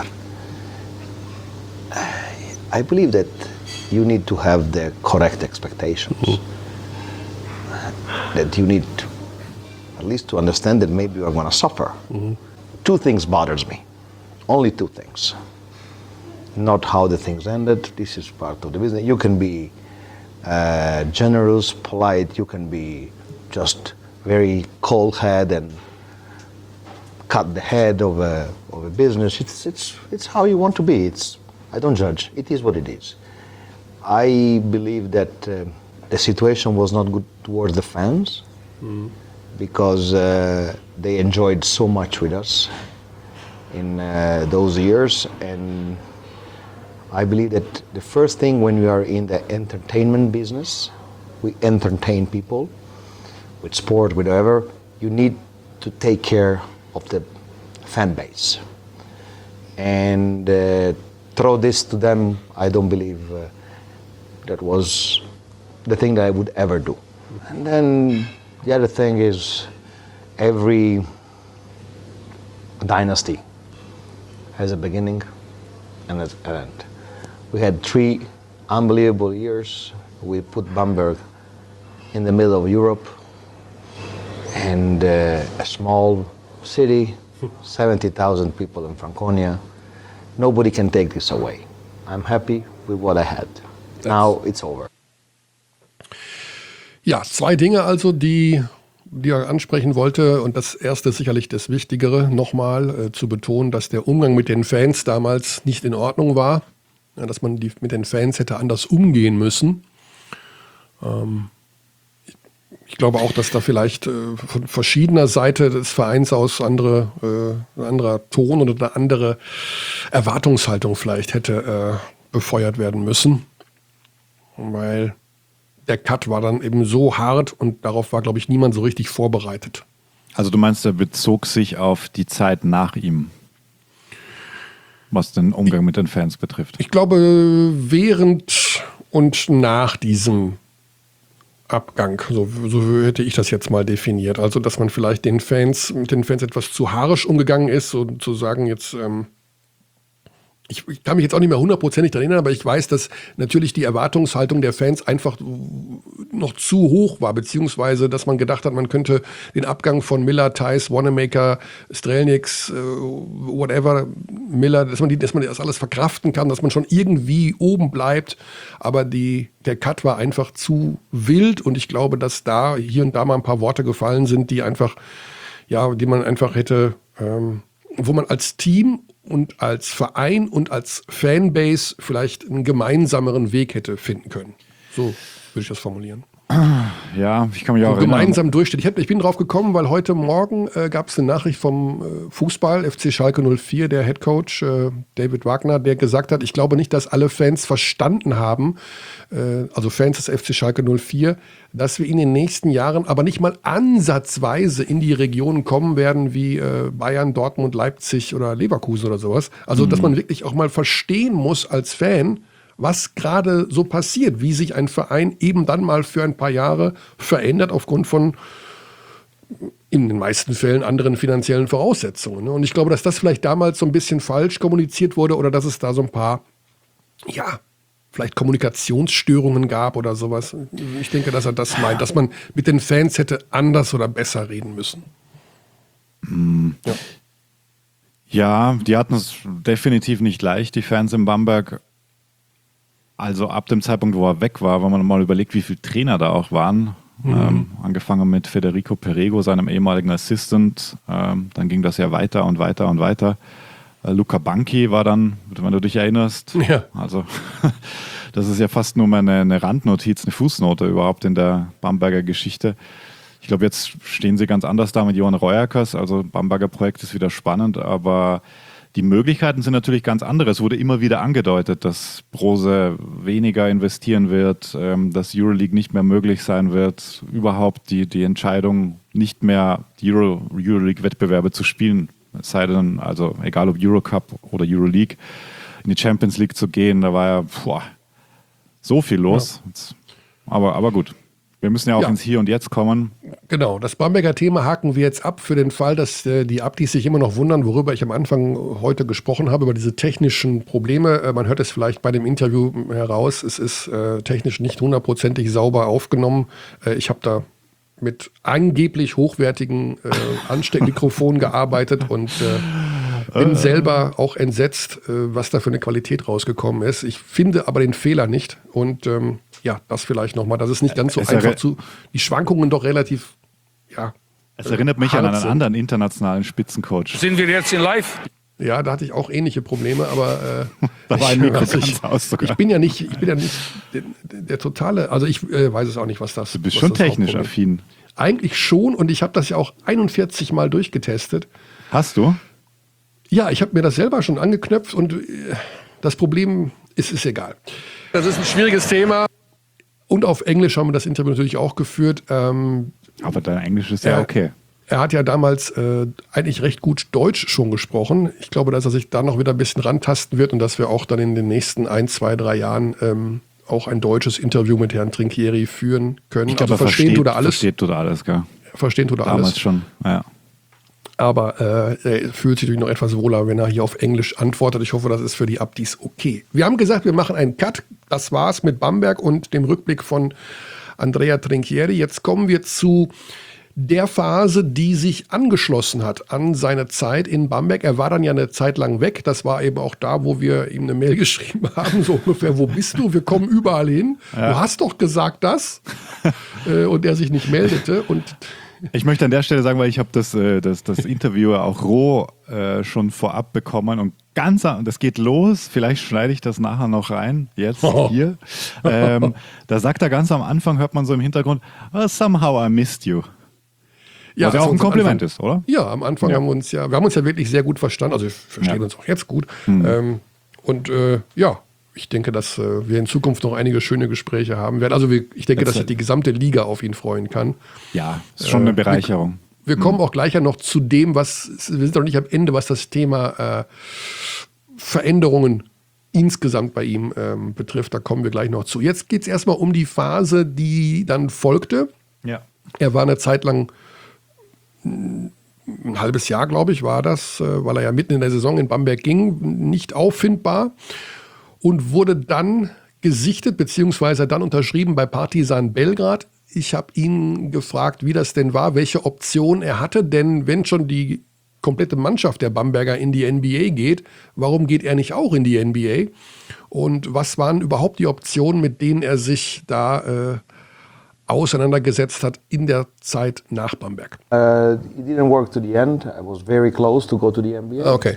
S3: I, I believe that you need to have the correct expectations. Mm-hmm. That you need to, at least to understand that maybe you are going to suffer. Mm-hmm. Two things bothers me. Only two things. Not how the things ended. This is part of the business. You can be uh, generous, polite. You can be just very cold-headed and cut the head of a of a business. It's it's it's how you want to be. It's I don't judge. It is what it is. I believe that uh, the situation was not good towards the fans mm. because uh, they enjoyed so much with us in uh, those years, and I believe that the first thing when we are in the entertainment business, we entertain people with sport, with whatever, you need to take care of the fan base. And uh, throw this to them, I don't believe uh, that was the thing that I would ever do. And then the other thing is every dynasty has a beginning and an end. We had three unbelievable years. We put Bamberg in the middle of Europe and uh, a small city, seventy thousand people in Franconia. Nobody can take this away. I'm happy with what I had. That's Now it's over.
S1: Ja, zwei Dinge also, die die er ansprechen wollte. Und das erste ist sicherlich das Wichtigere, nochmal äh, zu betonen, dass der Umgang mit den Fans damals nicht in Ordnung war. Ja, dass man die, mit den Fans hätte anders umgehen müssen. Ähm, ich, ich glaube auch, dass da vielleicht äh, von verschiedener Seite des Vereins aus andere, äh, ein anderer Ton oder eine andere Erwartungshaltung vielleicht hätte äh, befeuert werden müssen. Weil der Cut war dann eben so hart und darauf war, glaube ich, niemand so richtig vorbereitet.
S2: Also du meinst, er bezog sich auf die Zeit nach ihm, was den Umgang ich, mit den Fans betrifft?
S1: Ich glaube, während und nach diesem Abgang, so, so hätte ich das jetzt mal definiert. Also, dass man vielleicht den Fans, mit den Fans etwas zu haarisch umgegangen ist und zu sagen, jetzt... Ähm, Ich, ich kann mich jetzt auch nicht mehr hundertprozentig daran erinnern, aber ich weiß, dass natürlich die Erwartungshaltung der Fans einfach noch zu hoch war, beziehungsweise, dass man gedacht hat, man könnte den Abgang von Miller, Theis, Wanamaker, Strelnieks, äh, whatever, Miller, dass man, die, dass man das alles verkraften kann, dass man schon irgendwie oben bleibt, aber die, der Cut war einfach zu wild und ich glaube, dass da hier und da mal ein paar Worte gefallen sind, die einfach, ja, die man einfach hätte, ähm, wo man als Team und als Verein und als Fanbase vielleicht einen gemeinsameren Weg hätte finden können. So würde ich das formulieren.
S2: Ja, ich kann mich auch
S1: so
S2: erinnern.
S1: Gemeinsam durchsteht. Ich, hab, ich bin drauf gekommen, weil heute Morgen äh, gab es eine Nachricht vom äh, Fußball, F C Schalke null vier, der Headcoach äh, David Wagner, der gesagt hat, ich glaube nicht, dass alle Fans verstanden haben, äh, also Fans des F C Schalke null vier, dass wir in den nächsten Jahren aber nicht mal ansatzweise in die Regionen kommen werden wie äh, Bayern, Dortmund, Leipzig oder Leverkusen oder sowas. Also, mhm. dass man wirklich auch mal verstehen muss als Fan, was gerade so passiert, wie sich ein Verein eben dann mal für ein paar Jahre verändert aufgrund von in den meisten Fällen anderen finanziellen Voraussetzungen. Ne? Und ich glaube, dass das vielleicht damals so ein bisschen falsch kommuniziert wurde oder dass es da so ein paar, ja, vielleicht Kommunikationsstörungen gab oder sowas. Ich denke, dass er das meint, dass man mit den Fans hätte anders oder besser reden müssen.
S2: Mm. Ja. ja, die hatten es definitiv nicht leicht, die Fans in Bamberg. Also ab dem Zeitpunkt, wo er weg war, wenn man mal überlegt, wie viele Trainer da auch waren, mhm. ähm, angefangen mit Federico Perego, seinem ehemaligen Assistant, ähm, dann ging das ja weiter und weiter und weiter. Äh, Luca Banchi war dann, wenn du dich erinnerst,
S1: ja.
S2: also das ist ja fast nur mal eine, eine Randnotiz, eine Fußnote überhaupt in der Bamberger Geschichte. Ich glaube, jetzt stehen sie ganz anders da mit Johann Reuerkers, also Bamberger Projekt ist wieder spannend, aber die Möglichkeiten sind natürlich ganz andere. Es wurde immer wieder angedeutet, dass Brose weniger investieren wird, ähm, dass Euroleague nicht mehr möglich sein wird, überhaupt die, die Entscheidung, nicht mehr die Euro, Euroleague-Wettbewerbe zu spielen. Es sei denn, also egal ob Eurocup oder Euroleague, in die Champions League zu gehen, da war ja boah, so viel los. Ja. Aber, aber gut. Wir müssen ja auch ja. ins Hier und Jetzt kommen.
S1: Genau, das Bamberger Thema haken wir jetzt ab für den Fall, dass äh, die Abdis sich immer noch wundern, worüber ich am Anfang heute gesprochen habe, über diese technischen Probleme. Äh, man hört es vielleicht bei dem Interview heraus, es ist äh, technisch nicht hundertprozentig sauber aufgenommen. Äh, ich habe da mit angeblich hochwertigen äh, Ansteckmikrofonen gearbeitet und äh, bin selber auch entsetzt, äh, was da für eine Qualität rausgekommen ist. Ich finde aber den Fehler nicht und ähm, ja, das vielleicht nochmal. Das ist nicht ganz so es einfach zu. Die Schwankungen doch relativ, ja.
S2: Es erinnert mich an einen sind. anderen internationalen Spitzencoach.
S4: Sind wir jetzt in Live?
S1: Ja, da hatte ich auch ähnliche Probleme, aber äh,
S2: da war ein Mikro
S1: also
S2: ganz
S1: ich,
S2: aus sogar.
S1: ich bin ja nicht, ich bin ja nicht der, der totale, also ich äh, weiß es auch nicht, was das ist.
S2: Du bist schon technisch affin.
S1: Eigentlich schon und ich habe das ja auch einundvierzig Mal durchgetestet.
S2: Hast du?
S1: Ja, ich habe mir das selber schon angeknöpft und äh, das Problem ist, ist egal. Das ist ein schwieriges Thema. Und auf Englisch haben wir das Interview natürlich auch geführt. Ähm,
S2: Aber dein Englisch ist ja er, okay.
S1: Er hat ja damals äh, eigentlich recht gut Deutsch schon gesprochen. Ich glaube, dass er sich da noch wieder ein bisschen rantasten wird und dass wir auch dann in den nächsten ein, zwei, drei Jahren ähm, auch ein deutsches Interview mit Herrn Trinchieri führen können.
S2: Ich glaube,
S1: also
S2: verstehen
S1: tut er alles.
S2: Versteht tut er alles, gell?
S1: Verstehen tut er
S2: damals
S1: alles.
S2: schon, ja.
S1: Aber äh, er fühlt sich natürlich noch etwas wohler, wenn er hier auf Englisch antwortet. Ich hoffe, das ist für die Abdis okay. Wir haben gesagt, wir machen einen Cut. Das war's mit Bamberg und dem Rückblick von Andrea Trinchieri. Jetzt kommen wir zu der Phase, die sich angeschlossen hat an seine Zeit in Bamberg. Er war dann ja eine Zeit lang weg. Das war eben auch da, wo wir ihm eine Mail geschrieben haben, so ungefähr, wo bist du? Wir kommen überall hin. Ja. Du hast doch gesagt das. äh, und er sich nicht meldete und
S2: ich möchte an der Stelle sagen, weil ich habe das, das, das Interview auch roh äh, schon vorab bekommen und ganz, das geht los, vielleicht schneide ich das nachher noch rein, jetzt oh. hier. Ähm, da sagt er ganz am Anfang, hört man so im Hintergrund, oh, somehow I missed you.
S1: Ja,
S2: was ja auch ein Kompliment ist, oder?
S1: Ja, am Anfang ja. haben wir uns ja, wir haben uns ja wirklich sehr gut verstanden, also wir verstehen ja. uns auch jetzt gut. Mhm. Ähm, und äh, ja, ich denke, dass äh, wir in Zukunft noch einige schöne Gespräche haben werden. Also wir, ich denke, dass sich die gesamte Liga auf ihn freuen kann.
S2: Ja, ist schon eine Bereicherung.
S1: Wir, wir kommen mhm. auch gleich ja noch zu dem, was, wir sind noch nicht am Ende, was das Thema äh, Veränderungen insgesamt bei ihm ähm, betrifft. Da kommen wir gleich noch zu. Jetzt geht es erstmal um die Phase, die dann folgte.
S2: Ja.
S1: Er war eine Zeit lang, ein halbes Jahr, glaube ich, war das, äh, weil er ja mitten in der Saison in Bamberg ging, nicht auffindbar. Und wurde dann gesichtet, beziehungsweise dann unterschrieben bei Partizan Belgrad. Ich habe ihn gefragt, wie das denn war, welche Option er hatte. Denn wenn schon die komplette Mannschaft der Bamberger in die N B A geht, warum geht er nicht auch in die N B A? Und was waren überhaupt die Optionen, mit denen er sich da äh, auseinandergesetzt hat in der Zeit nach Bamberg?
S5: Uh, it didn't work to the end. I was very close to go to the N B A.
S1: Okay.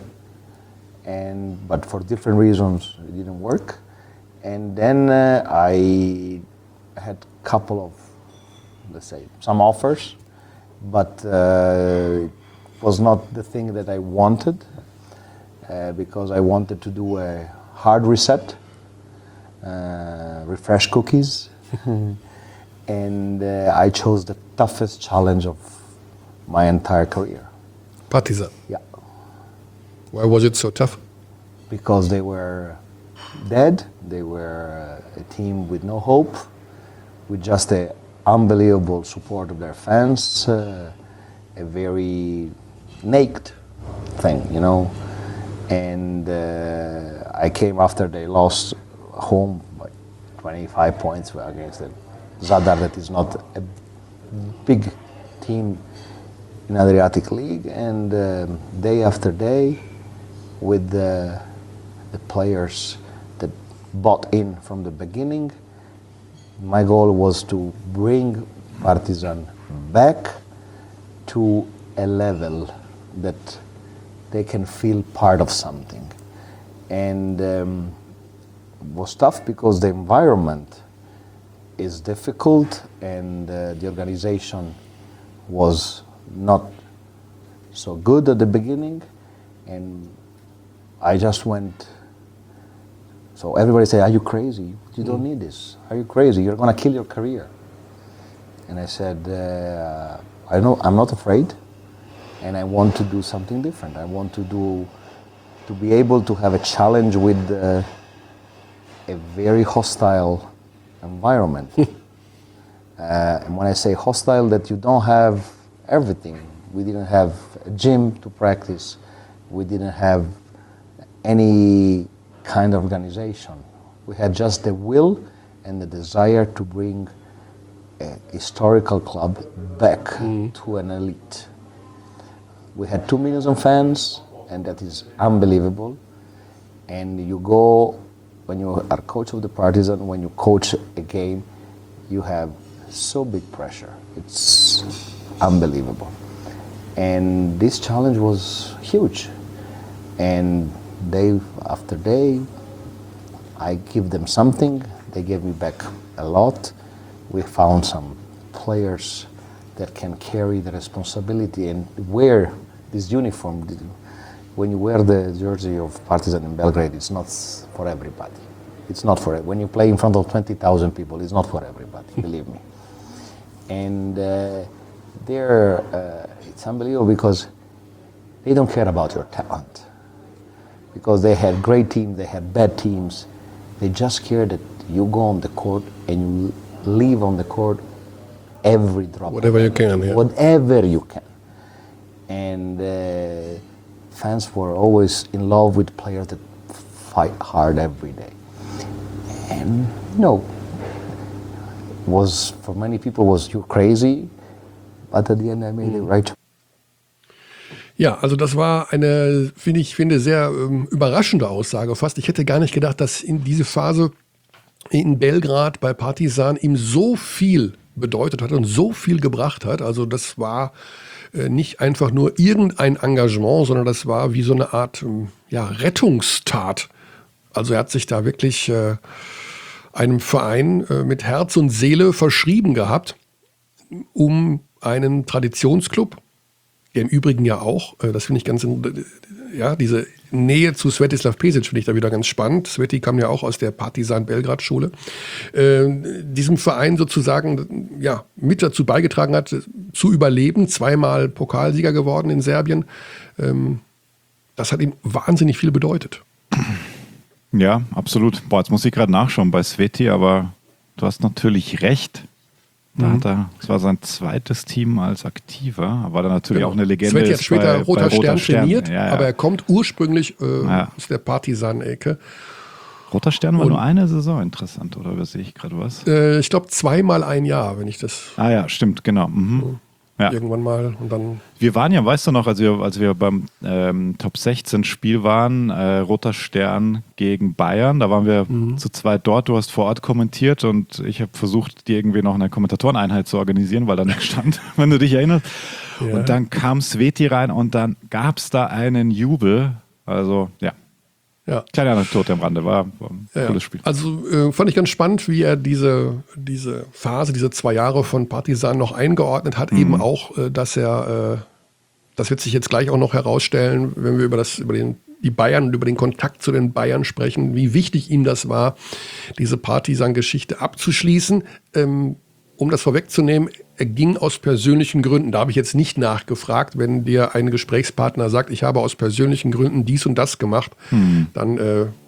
S5: And but for different reasons it didn't work, and then uh, I had a couple of, let's say, some offers, but uh, it was not the thing that I wanted uh, because I wanted to do a hard reset, uh, refresh cookies, and uh, I chose the toughest challenge of my entire career.
S1: Partizan.
S5: Yeah.
S1: Why was it so tough?
S5: Because they were dead. They were a team with no hope, with just the unbelievable support of their fans, uh, a very naked thing, you know. And uh, I came after they lost home by twenty-five points against the Zadar, that is not a big team in Adriatic League, and um, day after day with the, the players that bought in from the beginning, my goal was to bring Partizan back to a level that they can feel part of something. And um, it was tough because the environment is difficult, and uh, the organization was not so good at the beginning, and I just went, so everybody said, are you crazy? You don't need this. Are you crazy? You're gonna kill your career. And I said, uh, I know, I'm not afraid, and I want to do something different. I want to do, to be able to have a challenge with uh, a very hostile environment. uh, and when I say hostile, that you don't have everything. We didn't have a gym to practice. We didn't have any kind of organization. We had just the will and the desire to bring a historical club back mm. to an elite. We had two million fans, and that is unbelievable. And you go, when you are coach of the Partizan, when you coach a game, you have so big pressure. It's unbelievable. And this challenge was huge. And day after day, I give them something. They gave me back a lot. We found some players that can carry the responsibility and wear this uniform. When you wear the jersey of Partizan in Belgrade, it's not for everybody. It's not for, when you play in front of twenty thousand people, it's not for everybody, believe me. And uh, they're, uh, it's unbelievable because they don't care about your talent. Because they had great teams, they had bad teams. They just care that you go on the court and you leave on the court every drop.
S1: Whatever you can, yeah.
S5: Whatever you can. And uh, fans were always in love with players that fight hard every day. And no, was for many people was you crazy, but at the end I made it right.
S1: Ja, also das war eine, finde ich, finde sehr ähm, überraschende Aussage fast. Ich hätte gar nicht gedacht, dass in diese Phase in Belgrad bei Partizan ihm so viel bedeutet hat und so viel gebracht hat. Also das war äh, nicht einfach nur irgendein Engagement, sondern das war wie so eine Art ähm, ja, Rettungstat. Also er hat sich da wirklich äh, einem Verein äh, mit Herz und Seele verschrieben gehabt, um einen Traditionsclub, der im Übrigen ja auch, äh, das finde ich ganz, ja, diese Nähe zu Svetislav Pesic finde ich da wieder ganz spannend. Sveti kam ja auch aus der Partizan Belgrad-Schule. Äh, diesem Verein sozusagen, ja, mit dazu beigetragen hat, zu überleben, zweimal Pokalsieger geworden in Serbien. Ähm, das hat ihm wahnsinnig viel bedeutet.
S2: Ja, absolut. Boah, jetzt muss ich gerade nachschauen bei Sveti, aber du hast natürlich recht. Da
S1: mhm.
S2: hat er, das war sein zweites Team als Aktiver, war dann natürlich
S1: genau.
S2: auch eine Legende.
S1: Sveti hat später bei, Roter, bei Roter Stern, Stern trainiert, ja, ja. aber er kommt ursprünglich äh, ja. aus der Partizan-Ecke.
S2: Roter Stern war Und, nur eine Saison, interessant, oder übersehe ich gerade was?
S1: Äh, ich glaube zweimal ein Jahr, wenn ich das...
S2: Ah ja, stimmt, genau. Mhm. Ja.
S1: Irgendwann mal und dann...
S2: Wir waren ja, weißt du noch, als wir, als wir beim ähm, Top sechzehn Spiel waren, äh, Roter Stern gegen Bayern, da waren wir mhm. zu zweit dort, du hast vor Ort kommentiert und ich habe versucht, dir irgendwie noch eine Kommentatoreneinheit zu organisieren, weil da nichts stand, wenn du dich erinnerst. Ja. Und dann kam Sveti rein und dann gab es da einen Jubel, also ja. Ja. Kleine Anekdote am Rande, war, war ein ja, cooles Spiel.
S1: Also äh, fand ich ganz spannend, wie er diese, diese Phase, diese zwei Jahre von Partizan noch eingeordnet hat. Mhm. Eben auch, äh, dass er, äh, das wird sich jetzt gleich auch noch herausstellen, wenn wir über, das, über den, die Bayern und über den Kontakt zu den Bayern sprechen, wie wichtig ihm das war, diese Partizan-Geschichte abzuschließen. Ähm, um das vorwegzunehmen, er ging aus persönlichen Gründen. Da habe ich jetzt nicht nachgefragt. Wenn dir ein Gesprächspartner sagt, ich habe aus persönlichen Gründen dies und das gemacht, hm. dann äh,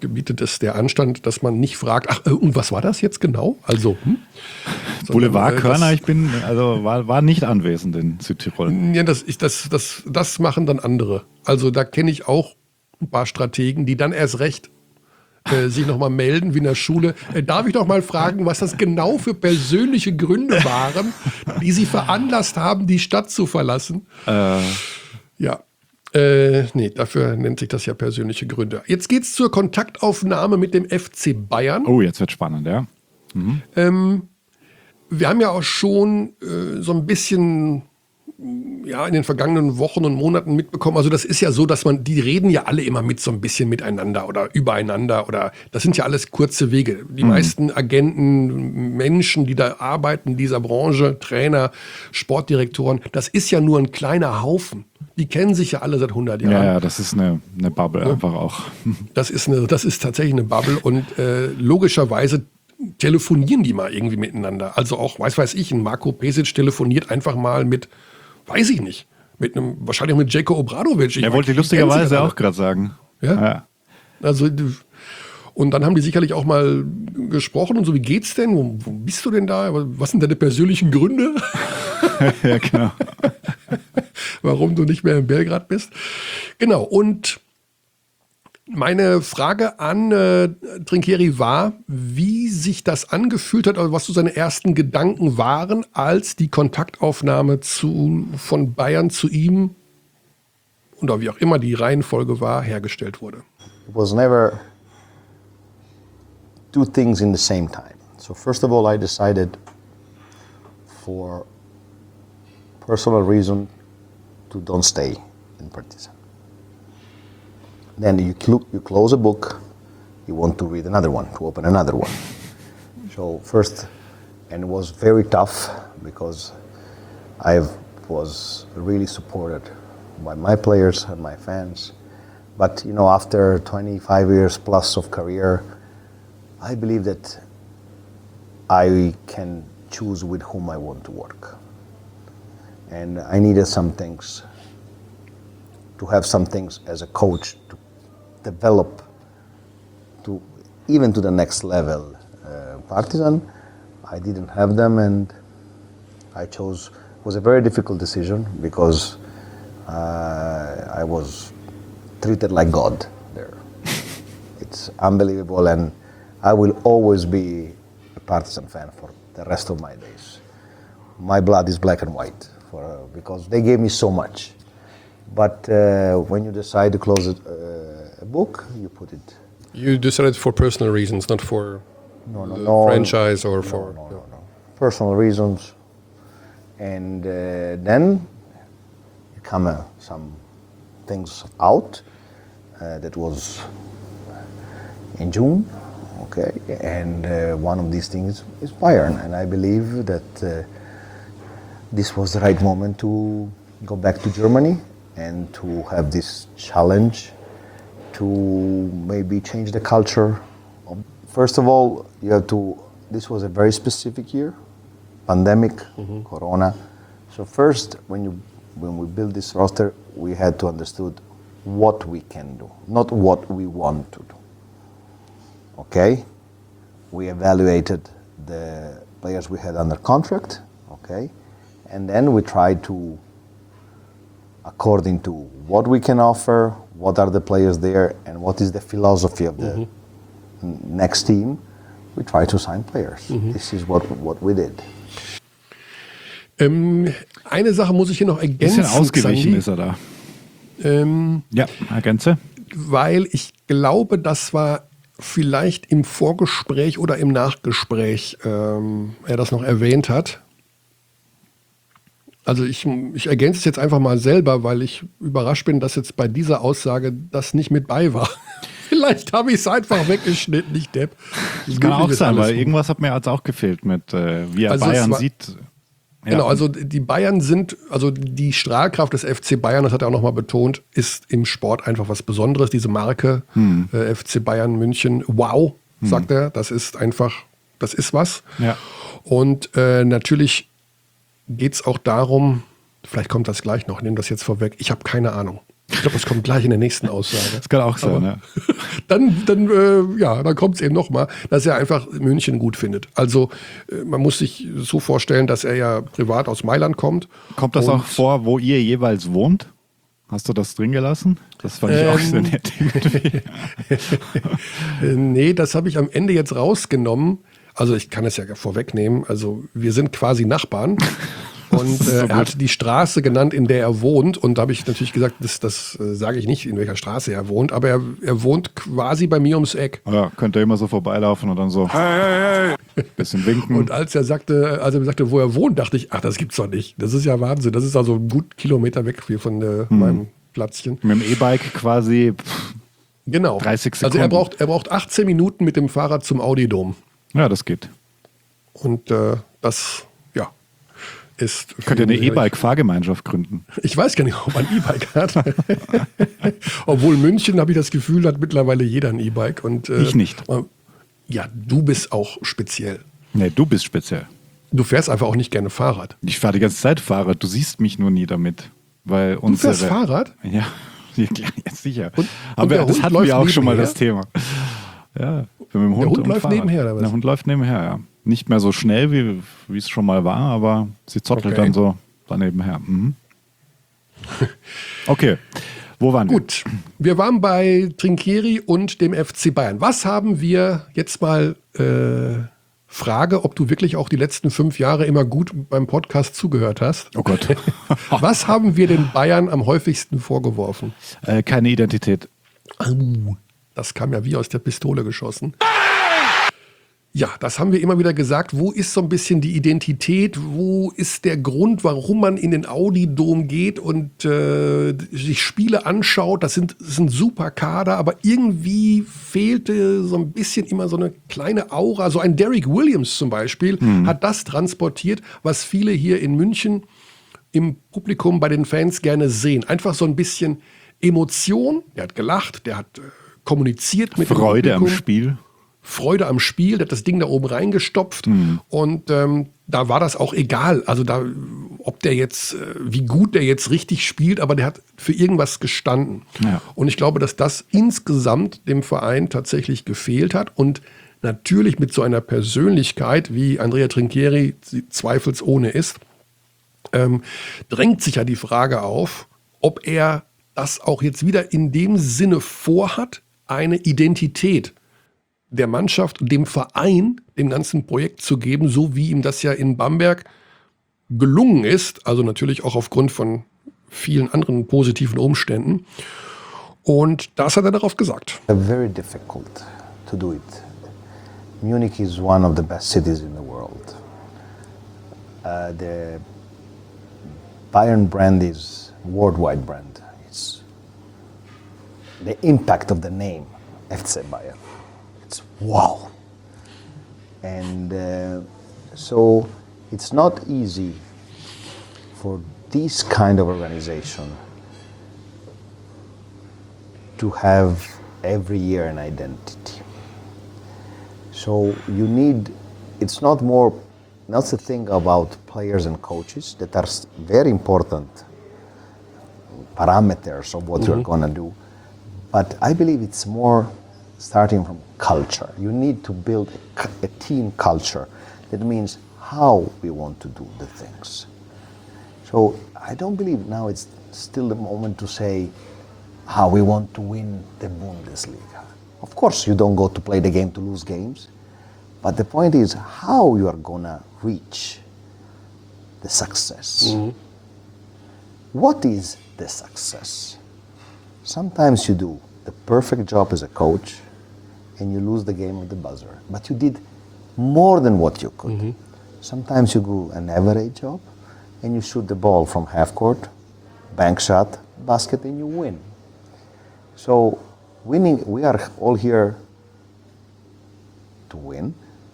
S1: gebietet es der Anstand, dass man nicht fragt, ach, und was war das jetzt genau? Also, hm?
S2: Boulevard Körner, ich bin, also war, war nicht anwesend in Südtirol.
S1: Ja, das, ich, das, das, das machen dann andere. Also da kenne ich auch ein paar Strategen, die dann erst recht äh, sich nochmal melden, wie in der Schule. Äh, darf ich doch mal fragen, was das genau für persönliche Gründe waren, die sie veranlasst haben, die Stadt zu verlassen?
S2: Äh.
S1: Ja. Äh, nee, dafür nennt sich das ja persönliche Gründe. Jetzt geht's zur Kontaktaufnahme mit dem F C Bayern.
S2: Oh, jetzt wird spannend, ja. Mhm.
S1: Ähm, wir haben ja auch schon äh, so ein bisschen ja, in den vergangenen Wochen und Monaten mitbekommen. Also das ist ja so, dass man, die reden ja alle immer mit so ein bisschen miteinander oder übereinander oder das sind ja alles kurze Wege. Die mhm. meisten Agenten, Menschen, die da arbeiten in dieser Branche, Trainer, Sportdirektoren, das ist ja nur ein kleiner Haufen. Die kennen sich ja alle seit hundert Jahren.
S2: Ja, ja, das ist eine, eine Bubble ja. einfach auch.
S1: Das ist, eine, das ist tatsächlich eine Bubble und äh, logischerweise telefonieren die mal irgendwie miteinander. Also auch, weiß weiß ich, ein Marko Pesic telefoniert einfach mal mit, weiß ich nicht, mit einem, wahrscheinlich mit Željko Obradović.
S2: Er wollte lustigerweise auch gerade sagen.
S1: Ja? ja. Also, und dann haben die sicherlich auch mal gesprochen und so, wie geht's denn? Wo, wo bist du denn da? Was sind deine persönlichen Gründe?
S2: Ja, genau.
S1: Warum du nicht mehr in Belgrad bist. Genau, und meine Frage an äh, Trinchieri war, wie sich das angefühlt hat, also was so seine ersten Gedanken waren, als die Kontaktaufnahme zu, von Bayern zu ihm oder wie auch immer die Reihenfolge war, hergestellt wurde.
S5: It was never two things in the same time. So first of all, I decided for personal reason to don't stay in Partizan. Then you, cl- you close a book, you want to read another one, to open another one. So first, and it was very tough because I was really supported by my players and my fans. But you know, after twenty-five years plus of career, I believe that I can choose with whom I want to work. And I needed some things, to have some things as a coach to develop to even to the next level. Uh, Partizan, I didn't have them, and I chose. It was a very difficult decision because uh, I was treated like God there. It's unbelievable, and I will always be a Partizan fan for the rest of my days. My blood is black and white for uh, because they gave me so much. But uh, when you decide to close it, uh, a book, you put it.
S1: You decided for personal reasons, not for
S5: no, no,
S1: the
S5: no,
S1: franchise or
S5: no,
S1: for
S5: no, no, no. Personal reasons, and uh, then come uh, some things out. Uh, that was in June, okay, and uh, one of these things is Bayern, and I believe that uh, this was the right moment to go back to Germany and to have this challenge to maybe change the culture. First of all, you have to, this was a very specific year, pandemic, mm-hmm. Corona. So first, when you when we built this roster, we had to understood what we can do, not what we want to do. Okay? We evaluated the players we had under contract, okay? And then we tried to, according to what we can offer, what are the players there, and what is the philosophy of the mm-hmm. next team, we try to sign players. Mm-hmm. This is what, what we did.
S1: Ähm, eine Sache muss ich hier noch ergänzen.
S2: Bisschen ausgewichen ist er da.
S1: Ähm,
S2: ja, ergänze.
S1: Weil ich glaube, das war vielleicht im Vorgespräch oder im Nachgespräch ähm, er das noch erwähnt hat. Also ich, ich ergänze es jetzt einfach mal selber, weil ich überrascht bin, dass jetzt bei dieser Aussage das nicht mit bei war. Vielleicht habe ich es einfach weggeschnitten, nicht Depp. Das,
S2: das kann auch sein, weil irgendwas hat mir jetzt auch gefehlt mit, äh, wie er also Bayern war, sieht. Ja.
S1: Genau, also die Bayern sind, also die Strahlkraft des F C Bayern, das hat er auch nochmal betont, ist im Sport einfach was Besonderes. Diese Marke hm. äh, F C Bayern München, wow, hm. sagt er, das ist einfach, das ist was.
S2: Ja.
S1: Und äh, natürlich geht es auch darum, vielleicht kommt das gleich noch, ich nehme das jetzt vorweg, ich habe keine Ahnung. glaube, das kommt gleich in der nächsten Aussage.
S2: Das kann auch sein,
S1: Aber
S2: ja.
S1: Dann, dann äh, ja, dann kommt es eben nochmal, dass er einfach München gut findet. Also äh, man muss sich so vorstellen, dass er ja privat aus Mailand kommt.
S2: Kommt das
S1: Und
S2: auch vor, wo ihr jeweils wohnt? Hast du das drin gelassen? Das fand ich
S1: ähm,
S2: auch sehr nett.
S1: Nee, das habe ich am Ende jetzt rausgenommen. Also ich kann es ja vorwegnehmen. Also wir sind quasi Nachbarn. Und
S2: so
S1: äh, er hat die Straße genannt, in der er wohnt. Und da habe ich natürlich gesagt, das, das äh, sage ich nicht, in welcher Straße er wohnt. Aber er, er wohnt quasi bei mir ums Eck.
S2: Ja, könnt ihr immer so vorbeilaufen und dann so hey, hey, hey. Bisschen winken.
S1: Und als er sagte, als er mir sagte, wo er wohnt, dachte ich, ach, das gibt's doch nicht. Das ist ja Wahnsinn. Das ist also ein gut Kilometer weg hier von äh, hm. meinem Platzchen.
S2: Mit dem E-Bike quasi pff,
S1: genau.
S2: dreißig Sekunden.
S1: Also er braucht, er braucht achtzehn Minuten mit dem Fahrrad zum Audi-Dom.
S2: Ja, das geht.
S1: Und äh, das, ja, ist...
S2: Könnt ihr eine E-Bike-Fahrgemeinschaft gründen?
S1: Ich weiß gar nicht, ob man ein E-Bike hat. Obwohl München, habe ich das Gefühl, hat mittlerweile jeder ein E-Bike. Und, äh,
S2: ich nicht.
S1: Ja, du bist auch speziell.
S2: Nee, du bist speziell.
S1: Du fährst einfach auch nicht gerne Fahrrad.
S2: Ich fahre die ganze Zeit Fahrrad. Du siehst mich nur nie damit. Weil unsere,
S1: du fährst Fahrrad?
S2: Ja, ja sicher.
S1: Und,
S2: Aber
S1: und
S2: das hatten wir auch schon mal, das
S1: nebenher?
S2: Thema. Ja, mit dem Hund,
S1: der Hund
S2: und
S1: läuft
S2: Fahrrad.
S1: nebenher, oder was?
S2: Der Hund läuft nebenher, ja. Nicht mehr so schnell, wie, wie es schon mal war, aber sie zottelt
S1: Okay.
S2: dann so daneben her. Mhm. Okay, wo waren wir?
S1: Gut, wir waren bei Trinkieri und dem F C Bayern. Was haben wir jetzt mal, äh, Frage, ob du wirklich auch die letzten fünf Jahre immer gut beim Podcast zugehört hast.
S2: Oh Gott.
S1: Was haben wir den Bayern am häufigsten vorgeworfen?
S2: Äh, keine Identität.
S1: Oh, das kam ja wie aus der Pistole geschossen. Ja, das haben wir immer wieder gesagt. Wo ist so ein bisschen die Identität? Wo ist der Grund, warum man in den Audi-Dom geht und äh, sich Spiele anschaut? Das sind, das sind super Kader, aber irgendwie fehlte so ein bisschen immer so eine kleine Aura. So ein Derrick Williams zum Beispiel mhm. hat das transportiert, was viele hier in München im Publikum bei den Fans gerne sehen. Einfach so ein bisschen Emotion. Der hat gelacht, der hat äh, kommuniziert mit
S2: Freude
S1: dem Publikum.
S2: am Spiel.
S1: Freude am Spiel, der hat das Ding da oben reingestopft mhm. und ähm, da war das auch egal, also da, ob der jetzt, äh, wie gut der jetzt richtig spielt, aber der hat für irgendwas gestanden.
S2: Ja.
S1: Und ich glaube, dass das insgesamt dem Verein tatsächlich gefehlt hat und natürlich mit so einer Persönlichkeit, wie Andrea Trinchieri zweifelsohne ist, ähm, drängt sich ja die Frage auf, ob er das auch jetzt wieder in dem Sinne vorhat, eine Identität der Mannschaft, dem Verein, dem ganzen Projekt zu geben, so wie ihm das ja in Bamberg gelungen ist, also natürlich auch aufgrund von vielen anderen positiven Umständen. Und das hat er darauf gesagt.
S5: Very difficult to do it. Munich is one of the best cities in the world. Uh, the Bayern brand is a worldwide brand. It's the impact of the name F C Bayern. It's wow. And uh, so it's not easy for this kind of organization to have every year an identity. So you need, it's not more, not the thing about players and coaches that are very important parameters of what mm-hmm. you're gonna do. But I believe it's more starting from culture. You need to build a, a team culture. That means how we want to do the things. So I don't believe now it's still the moment to say how we want to win the Bundesliga. Of course you don't go to play the game to lose games, but the point is how you are gonna reach the success. Mm-hmm. What is the success? Sometimes you do the perfect job as a coach and you lose the game of the buzzer. But you did more than what you could. Mm-hmm. Sometimes you do an average job and you shoot the ball from half court, bank shot, basket, and you win. So winning, we are all here to win,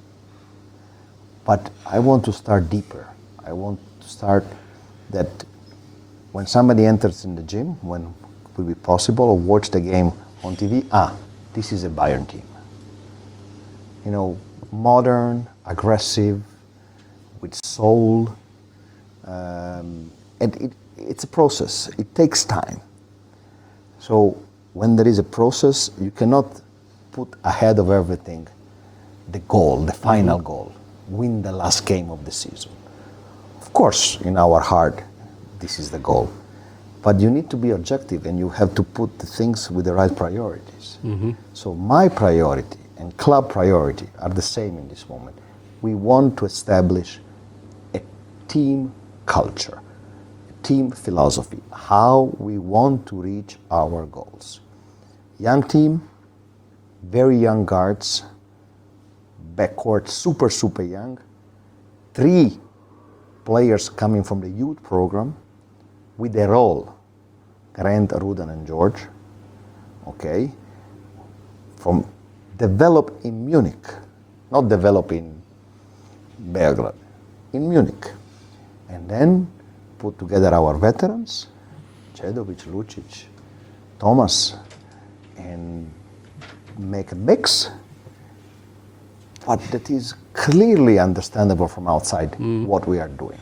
S5: but I want to start deeper. I want to start that when somebody enters in the gym, when it will be possible, or watch the game on T V, ah, this is a Bayern team. You know, modern, aggressive, with soul, um, and it, it's a process. It takes time. So when there is a process, you cannot put ahead of everything the goal, the final goal, win the last game of the season. Of course, in our heart, this is the goal. But you need to be objective and you have to put the things with the right priorities. Mm-hmm. So my priority and club priority are the same in this moment. We want to establish a team culture, a team philosophy, how we want to reach our goals. Young team, very young guards, backcourt super, super young, three players coming from the youth program with their role, Grant, Ruden, and George, okay, from develop in Munich, not develop in Belgrade, in Munich. And then put together our veterans, Cedovic, Lucic, Thomas, and make a mix, but that is clearly understandable from outside mm. what we are doing.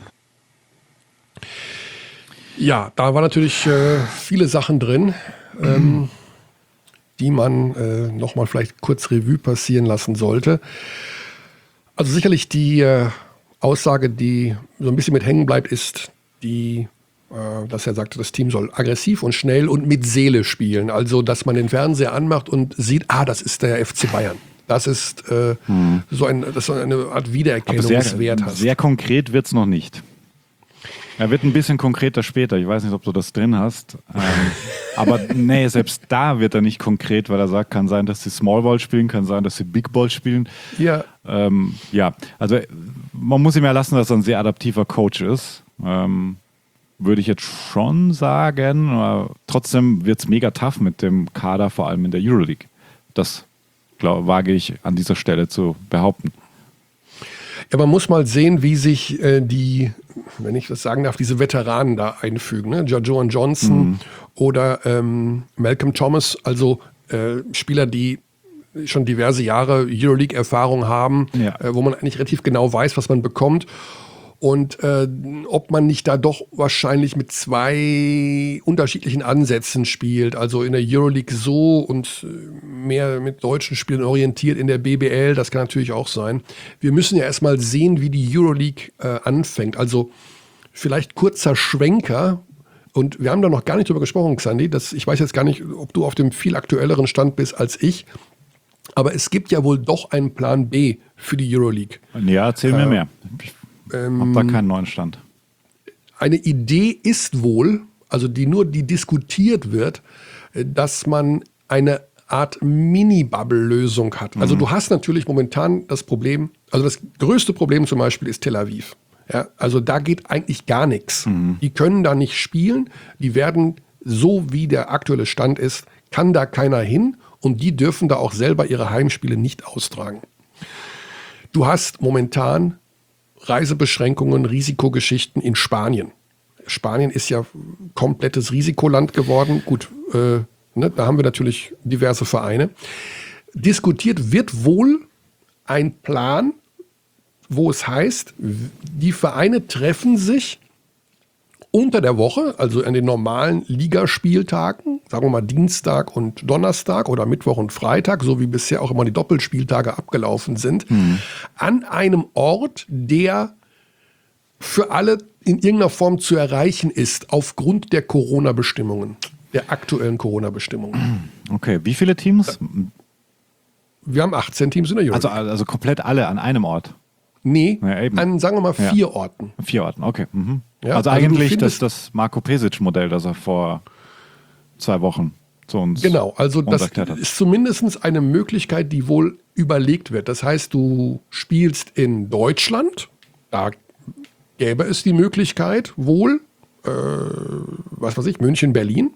S1: Ja, da waren natürlich äh, viele Sachen drin, ähm, die man äh, nochmal vielleicht kurz Revue passieren lassen sollte. Also sicherlich die äh, Aussage, die so ein bisschen mit hängen bleibt, ist die, äh, dass er sagte, das Team soll aggressiv und schnell und mit Seele spielen. Also, dass man den Fernseher anmacht und sieht, ah, das ist der F C Bayern. Das ist äh, hm. so, ein, das so eine Art Wiedererkennungswert
S2: sehr,
S1: hast.
S2: Sehr konkret wird es noch nicht. Er wird ein bisschen konkreter später. Ich weiß nicht, ob du das drin hast. Ähm, aber nee, selbst da wird er nicht konkret, weil er sagt, kann sein, dass sie Small Ball spielen, kann sein, dass sie Big Ball spielen.
S1: Ja.
S2: Ähm, ja, also man muss ihm ja lassen, dass er ein sehr adaptiver Coach ist. Ähm, würde ich jetzt schon sagen. Aber trotzdem wird es mega tough mit dem Kader, vor allem in der Euroleague. Das glaub, wage ich an dieser Stelle zu behaupten.
S1: Ja, man muss mal sehen, wie sich äh, die, wenn ich das sagen darf, diese Veteranen da einfügen. Ne? Jajoan Johnson mhm. oder ähm, Malcolm Thomas, also äh, Spieler, die schon diverse Jahre Euroleague-Erfahrung haben, ja. äh, wo man eigentlich relativ genau weiß, was man bekommt. Und äh, ob man nicht da doch wahrscheinlich mit zwei unterschiedlichen Ansätzen spielt. Also in der Euroleague so und mehr mit deutschen Spielen orientiert in der B B L. Das kann natürlich auch sein. Wir müssen ja erstmal sehen, wie die Euroleague äh, anfängt. Also vielleicht kurzer Schwenker. Und wir haben da noch gar nicht drüber gesprochen, Xandi. Das, ich weiß jetzt gar nicht, ob du auf dem viel aktuelleren Stand bist als ich. Aber es gibt ja wohl doch einen Plan B für die Euroleague.
S2: Ja, erzähl mir äh, mehr. Ich hab da keinen neuen Stand.
S1: Eine Idee ist wohl, also die nur die diskutiert wird, dass man eine Art Mini-Bubble-Lösung hat. Also mhm. du hast natürlich momentan das Problem, also das größte Problem zum Beispiel ist Tel Aviv. Ja, also da geht eigentlich gar nichts. Mhm. Die können da nicht spielen, die werden, so wie der aktuelle Stand ist, kann da keiner hin und die dürfen da auch selber ihre Heimspiele nicht austragen. Du hast momentan Reisebeschränkungen, Risikogeschichten in Spanien. Spanien ist ja komplettes Risikoland geworden. Gut, äh, ne, da haben wir natürlich diverse Vereine. Diskutiert wird wohl ein Plan, wo es heißt, die Vereine treffen sich unter der Woche, also an den normalen Ligaspieltagen, sagen wir mal Dienstag und Donnerstag oder Mittwoch und Freitag, so wie bisher auch immer die Doppelspieltage abgelaufen sind, mhm. an einem Ort, der für alle in irgendeiner Form zu erreichen ist, aufgrund der Corona-Bestimmungen, der aktuellen Corona-Bestimmungen.
S2: Okay, wie viele Teams?
S1: Wir haben achtzehn Teams in der Euroleague.
S2: Also, also komplett alle an einem Ort?
S1: Nee, ja, an, sagen wir mal, vier ja. Orten.
S2: Vier Orten, okay. Mhm.
S1: Ja,
S2: also, also eigentlich das, das Marco Pesic-Modell, das er vor zwei Wochen zu uns
S1: Genau, also das
S2: erklärt hat.
S1: Ist zumindest eine Möglichkeit, die wohl überlegt wird. Das heißt, du spielst in Deutschland, da gäbe es die Möglichkeit wohl, äh, was weiß ich, München, Berlin.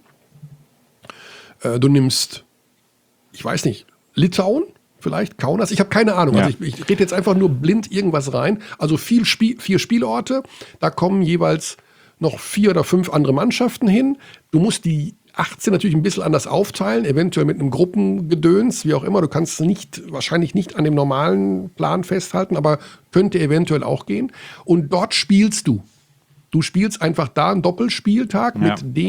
S1: Äh, du nimmst, ich weiß nicht, Litauen? Vielleicht Kaunas, ich habe keine Ahnung. Ja. Also ich, ich rede jetzt einfach nur blind irgendwas rein. Also viel Spiel, vier Spielorte, da kommen jeweils noch vier oder fünf andere Mannschaften hin. Du musst die achtzehn natürlich ein bisschen anders aufteilen, eventuell mit einem Gruppengedöns, wie auch immer. Du kannst nicht, wahrscheinlich nicht an dem normalen Plan festhalten, aber könnte eventuell auch gehen. Und dort spielst du. Du spielst einfach da einen Doppelspieltag ja. mit den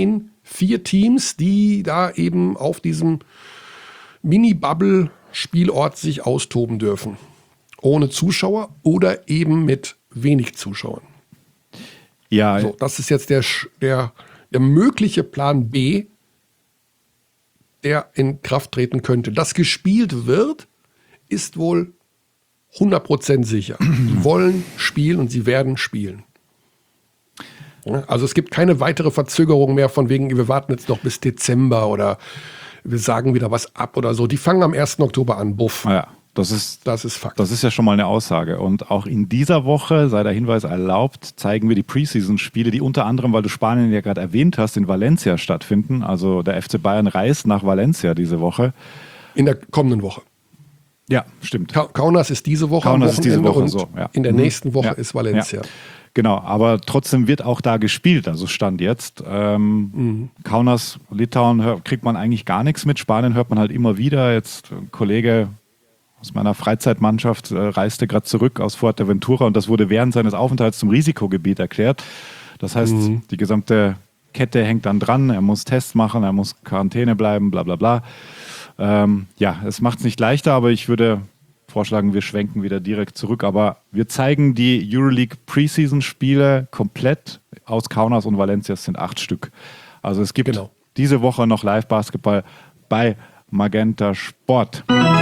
S1: Vier Teams, die da eben auf diesem Mini-Bubble-Spielort sich austoben dürfen. Ohne Zuschauer oder eben mit wenig Zuschauern.
S2: Ja.
S1: So, das ist jetzt der, der, der mögliche Plan B, der in Kraft treten könnte. Dass gespielt wird, ist wohl hundert Prozent sicher. Die wollen spielen und sie werden spielen. Also es gibt keine weitere Verzögerung mehr von wegen, wir warten jetzt noch bis Dezember oder wir sagen wieder was ab oder so. Die fangen am ersten Oktober an, buff.
S2: Ja, das ist,
S1: das ist Fakt.
S2: Das ist ja schon mal eine Aussage. Und auch in dieser Woche, sei der Hinweis erlaubt, zeigen wir die Preseason-Spiele, die unter anderem, weil du Spanien ja gerade erwähnt hast, in Valencia stattfinden. Also der F C Bayern reist nach Valencia diese Woche.
S1: In der kommenden Woche.
S2: Ja, stimmt.
S1: Ka- Kaunas ist diese Woche
S2: Kaunas
S1: am
S2: ist diese Woche
S1: und
S2: so, ja.
S1: in der
S2: Mhm.
S1: nächsten Woche
S2: Ja.
S1: ist Valencia.
S2: Ja. Genau, aber trotzdem wird auch da gespielt, also Stand jetzt. Ähm, mhm. Kaunas, Litauen hör, kriegt man eigentlich gar nichts mit. Spanien hört man halt immer wieder. Jetzt ein Kollege aus meiner Freizeitmannschaft äh, reiste gerade zurück aus Fuerteventura und das wurde während seines Aufenthalts zum Risikogebiet erklärt. Das heißt, mhm. die gesamte Kette hängt dann dran. Er muss Tests machen, er muss Quarantäne bleiben, bla bla bla. Ähm, ja, es macht es nicht leichter, aber ich würde vorschlagen, wir schwenken wieder direkt zurück. Aber wir zeigen die Euroleague Preseason-Spiele komplett aus Kaunas und Valencia. Es sind acht Stück. Also es gibt genau. diese Woche noch Live-Basketball bei Magenta Sport.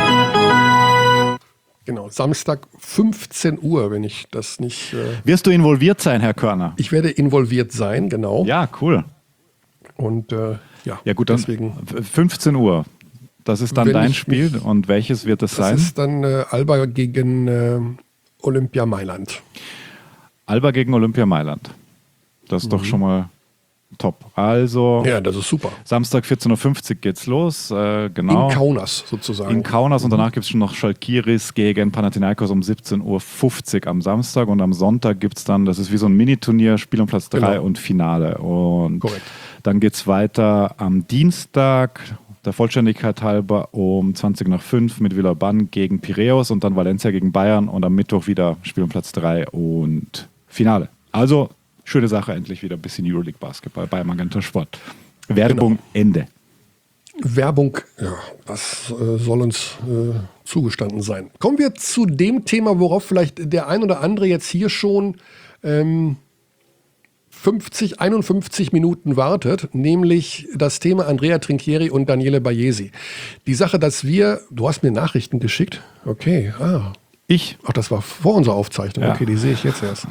S1: Genau, Samstag fünfzehn Uhr, wenn ich das nicht... Äh
S2: Wirst du involviert sein, Herr Körner?
S1: Ich werde involviert sein, genau.
S2: Ja, cool.
S1: Und äh, ja,
S2: ja gut, dann
S1: deswegen...
S2: fünfzehn Uhr. Das ist dann dein Spiel mich, und welches wird es
S1: das
S2: sein?
S1: Das ist dann äh, Alba gegen äh, Olympia Mailand.
S2: Alba gegen Olympia Mailand. Das ist mhm. doch schon mal top. Also
S1: ja, das ist super.
S2: Samstag vierzehn Uhr fünfzig geht's los. Äh, genau.
S1: In Kaunas sozusagen.
S2: In Kaunas mhm. und danach gibt es schon noch Žalgiris gegen Panathinaikos um siebzehn Uhr fünfzig am Samstag und am Sonntag gibt es dann, das ist wie so ein Mini-Turnier, Spiel um Platz drei genau. und Finale. Und
S1: korrekt.
S2: Dann geht es weiter am Dienstag, der Vollständigkeit halber, um zwanzig nach fünf mit Villeurbanne gegen Piräus und dann Valencia gegen Bayern und am Mittwoch wieder Spiel um Platz drei und Finale. Also schöne Sache, endlich wieder ein bisschen Euroleague Basketball bei Magenta Sport. Werbung, genau. Ende.
S1: Werbung, ja, das äh, soll uns äh, zugestanden sein. Kommen wir zu dem Thema, worauf vielleicht der ein oder andere jetzt hier schon ähm, fünfzig, einundfünfzig Minuten wartet, nämlich das Thema Andrea Trinchieri und Daniele Baiesi. Die Sache, dass wir, du hast mir Nachrichten geschickt, okay, ah.
S2: Ich?
S1: Ach, das war vor unserer Aufzeichnung, ja. Okay, die sehe ich jetzt erst.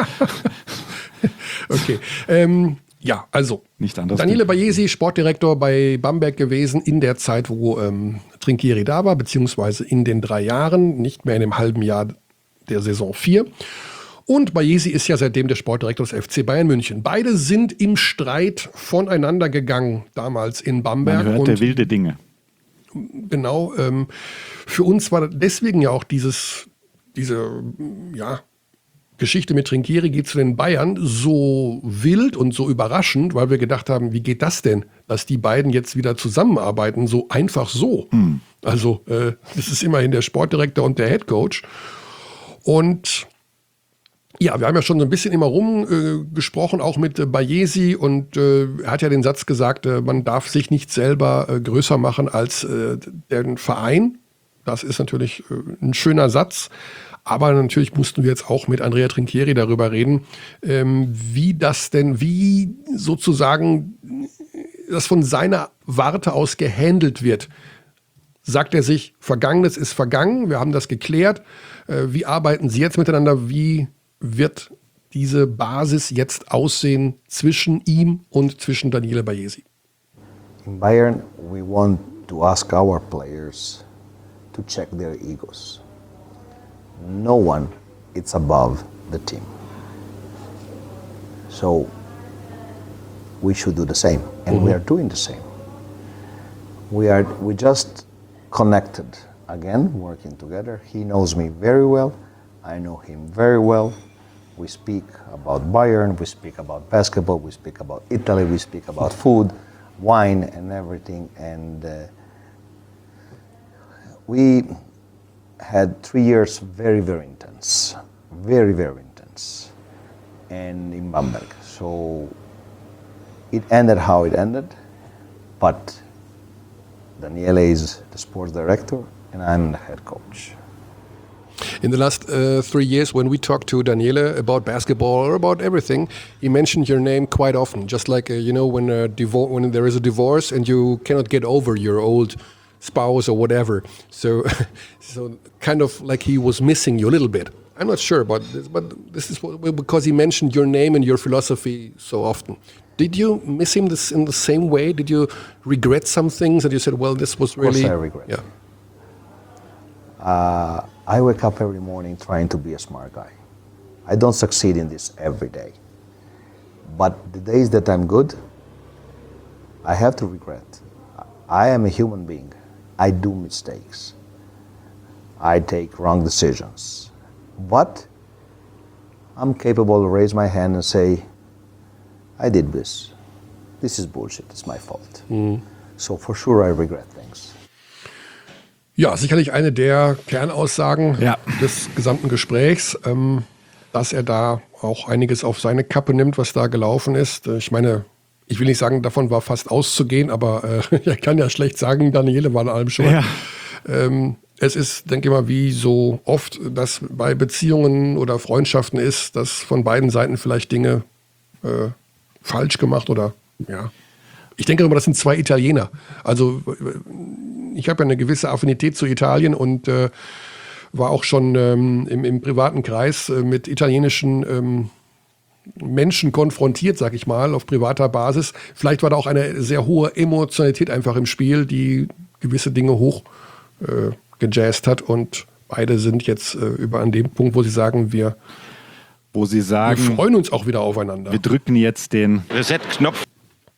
S1: Okay, ähm, ja, also
S2: Nicht anders
S1: Daniele Baiesi, Sportdirektor bei Bamberg gewesen in der Zeit, wo ähm, Trinchieri da war, beziehungsweise in den drei Jahren, nicht mehr in dem halben Jahr der Saison vier. Und Baiesi ist ja seitdem der Sportdirektor des F C Bayern München. Beide sind im Streit voneinander gegangen, damals in Bamberg.
S2: Man hörte
S1: und
S2: wilde Dinge.
S1: Genau, ähm, für uns war deswegen ja auch dieses, diese, ja, Geschichte mit Trinchieri geht zu den Bayern so wild und so überraschend, weil wir gedacht haben, wie geht das denn, dass die beiden jetzt wieder zusammenarbeiten, so einfach so. Hm. Also äh, das ist immerhin der Sportdirektor und der Headcoach. Und ja, wir haben ja schon so ein bisschen immer rumgesprochen, äh, auch mit äh, Baiesi, und äh, er hat ja den Satz gesagt, äh, man darf sich nicht selber äh, größer machen als äh, den Verein. Das ist natürlich äh, ein schöner Satz. Aber natürlich mussten wir jetzt auch mit Andrea Trinchieri darüber reden, ähm, wie das denn, wie sozusagen das von seiner Warte aus gehandelt wird. Sagt er sich, Vergangenes ist vergangen, wir haben das geklärt. Äh, wie arbeiten Sie jetzt miteinander? Wie wird diese Basis jetzt aussehen zwischen ihm und zwischen Daniele Baiesi?
S5: In Bayern, we want to ask our players to check their egos. No one is above the team. So we should do the same, and mm-hmm. we are doing the same. We are we just connected again, working together. He knows me very well. I know him very well. We speak about Bayern, we speak about basketball, we speak about Italy, we speak about food, wine, and everything. And uh, we had three years very, very intense, very, very intense, and in Bamberg. So it ended how it ended, but Daniele is the sports director and I'm the head coach.
S1: In the last uh, three years, when we talked to Daniele about basketball or about everything, he mentioned your name quite often. Just like uh, you know, when a divor- when there is a divorce and you cannot get over your old spouse or whatever. So, so kind of like he was missing you a little bit. I'm not sure about this, but this is what, because he mentioned your name and your philosophy so often. Did you miss him this in the same way? Did you regret some things that you said, well, this was really...
S5: Of course I regret.
S1: Yeah.
S5: Uh, I wake up every morning trying to be a smart guy. I don't succeed in this every day. But the days that I'm good, I have to regret. I am a human being. I do mistakes. I take wrong decisions. But I'm capable to raise my hand and say, I did this. This is bullshit. It's my fault. Mm. So for sure I regret things.
S1: Ja, sicherlich eine der Kernaussagen
S2: ja.
S1: des gesamten Gesprächs, ähm, dass er da auch einiges auf seine Kappe nimmt, was da gelaufen ist. Ich meine, ich will nicht sagen, davon war fast auszugehen, aber äh, ich kann ja schlecht sagen, Daniele war an allem schuld.
S2: Ja.
S1: Ähm, es ist, denke ich mal, wie so oft, dass bei Beziehungen oder Freundschaften ist, dass von beiden Seiten vielleicht Dinge äh, falsch gemacht oder ja. Ich denke immer, das sind zwei Italiener. Also ich habe ja eine gewisse Affinität zu Italien und äh, war auch schon ähm, im, im privaten Kreis äh, mit italienischen ähm, Menschen konfrontiert, sag ich mal, auf privater Basis. Vielleicht war da auch eine sehr hohe Emotionalität einfach im Spiel, die gewisse Dinge hoch äh, gejazzt hat und beide sind jetzt äh, über an dem Punkt, wo sie sagen, wir,
S2: wo sie sagen,
S1: wir freuen uns auch wieder aufeinander.
S2: Wir drücken jetzt den
S4: Reset-Knopf.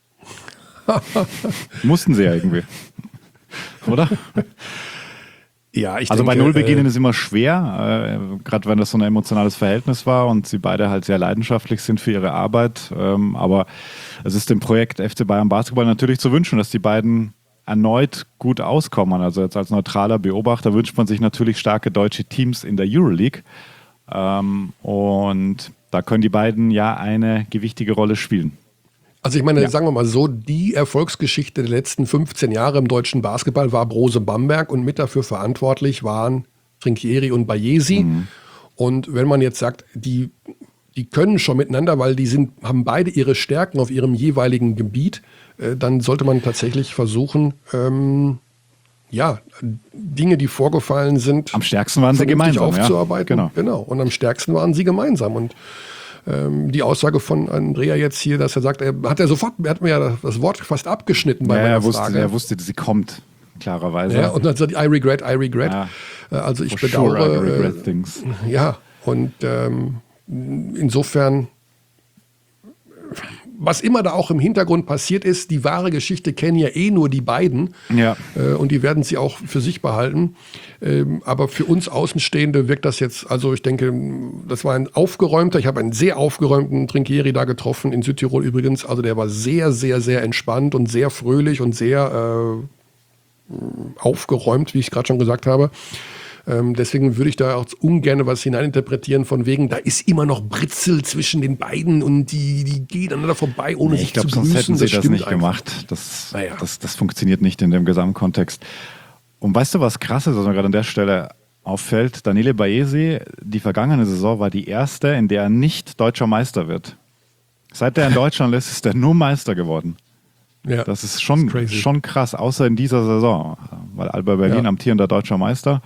S2: Mussten sie ja irgendwie. Oder?
S1: Ja, ich
S2: also
S1: denke,
S2: bei Null beginnen
S1: äh,
S2: ist immer schwer, äh, gerade wenn das so ein emotionales Verhältnis war und sie beide halt sehr leidenschaftlich sind für ihre Arbeit. Ähm, aber es ist dem Projekt F C Bayern Basketball natürlich zu wünschen, dass die beiden erneut gut auskommen. Also jetzt als neutraler Beobachter wünscht man sich natürlich starke deutsche Teams in der Euroleague. Ähm, und da können die beiden ja eine gewichtige Rolle spielen.
S1: Also ich meine,
S2: Ja.
S1: sagen wir mal so, die Erfolgsgeschichte der letzten fünfzehn Jahre im deutschen Basketball war Brose Bamberg und mit dafür verantwortlich waren Trinchieri und Baiesi. Mhm. Und wenn man jetzt sagt, die, die können schon miteinander, weil die sind, haben beide ihre Stärken auf ihrem jeweiligen Gebiet, äh, dann sollte man tatsächlich versuchen, ähm, ja, Dinge, die vorgefallen sind,
S2: am stärksten waren sie gemeinsam
S1: aufzuarbeiten.
S2: Ja, genau.
S1: genau. Und am stärksten waren sie gemeinsam. Und die Aussage von Andrea jetzt hier, dass er sagt, er hat ja sofort, er hat mir ja das Wort fast abgeschnitten bei
S2: ja,
S1: meiner
S2: er wusste,
S1: Frage.
S2: Er wusste, sie kommt, klarerweise.
S1: Ja, und dann sagt, I regret, I regret.
S2: Ja.
S1: Also ich
S2: For
S1: bedauere.
S2: sure, I regret things.
S1: Ja, und ähm, insofern, was immer da auch im Hintergrund passiert ist, die wahre Geschichte kennen ja eh nur die beiden.
S2: Ja.
S1: Äh, und die werden sie auch für sich behalten. Ähm, aber für uns Außenstehende wirkt das jetzt, also ich denke, das war ein aufgeräumter, ich habe einen sehr aufgeräumten Trinchieri da getroffen, in Südtirol übrigens. Also der war sehr, sehr, sehr entspannt und sehr fröhlich und sehr äh, aufgeräumt, wie ich gerade schon gesagt habe. Ähm, deswegen würde ich da auch ungern was hineininterpretieren von wegen, da ist immer noch Britzel zwischen den beiden und die, die gehen aneinander vorbei, ohne
S2: Nee,
S1: sich
S2: ich glaube,
S1: zu
S2: sonst
S1: grüßen.
S2: hätten sie das,
S1: stimmt
S2: nicht
S1: einfach.
S2: gemacht. Das,
S1: Naja.
S2: das, das funktioniert nicht in dem Gesamtkontext. Und weißt du, was krass ist, was mir gerade an der Stelle auffällt? Daniele Baiesi, die vergangene Saison war die erste, in der er nicht deutscher Meister wird. Seit er in Deutschland ist, ist er nur Meister geworden.
S1: Ja,
S2: Das ist schon,
S1: crazy.
S2: schon krass, außer in dieser Saison. Weil Alba Berlin
S1: Ja.
S2: amtierender deutscher Meister.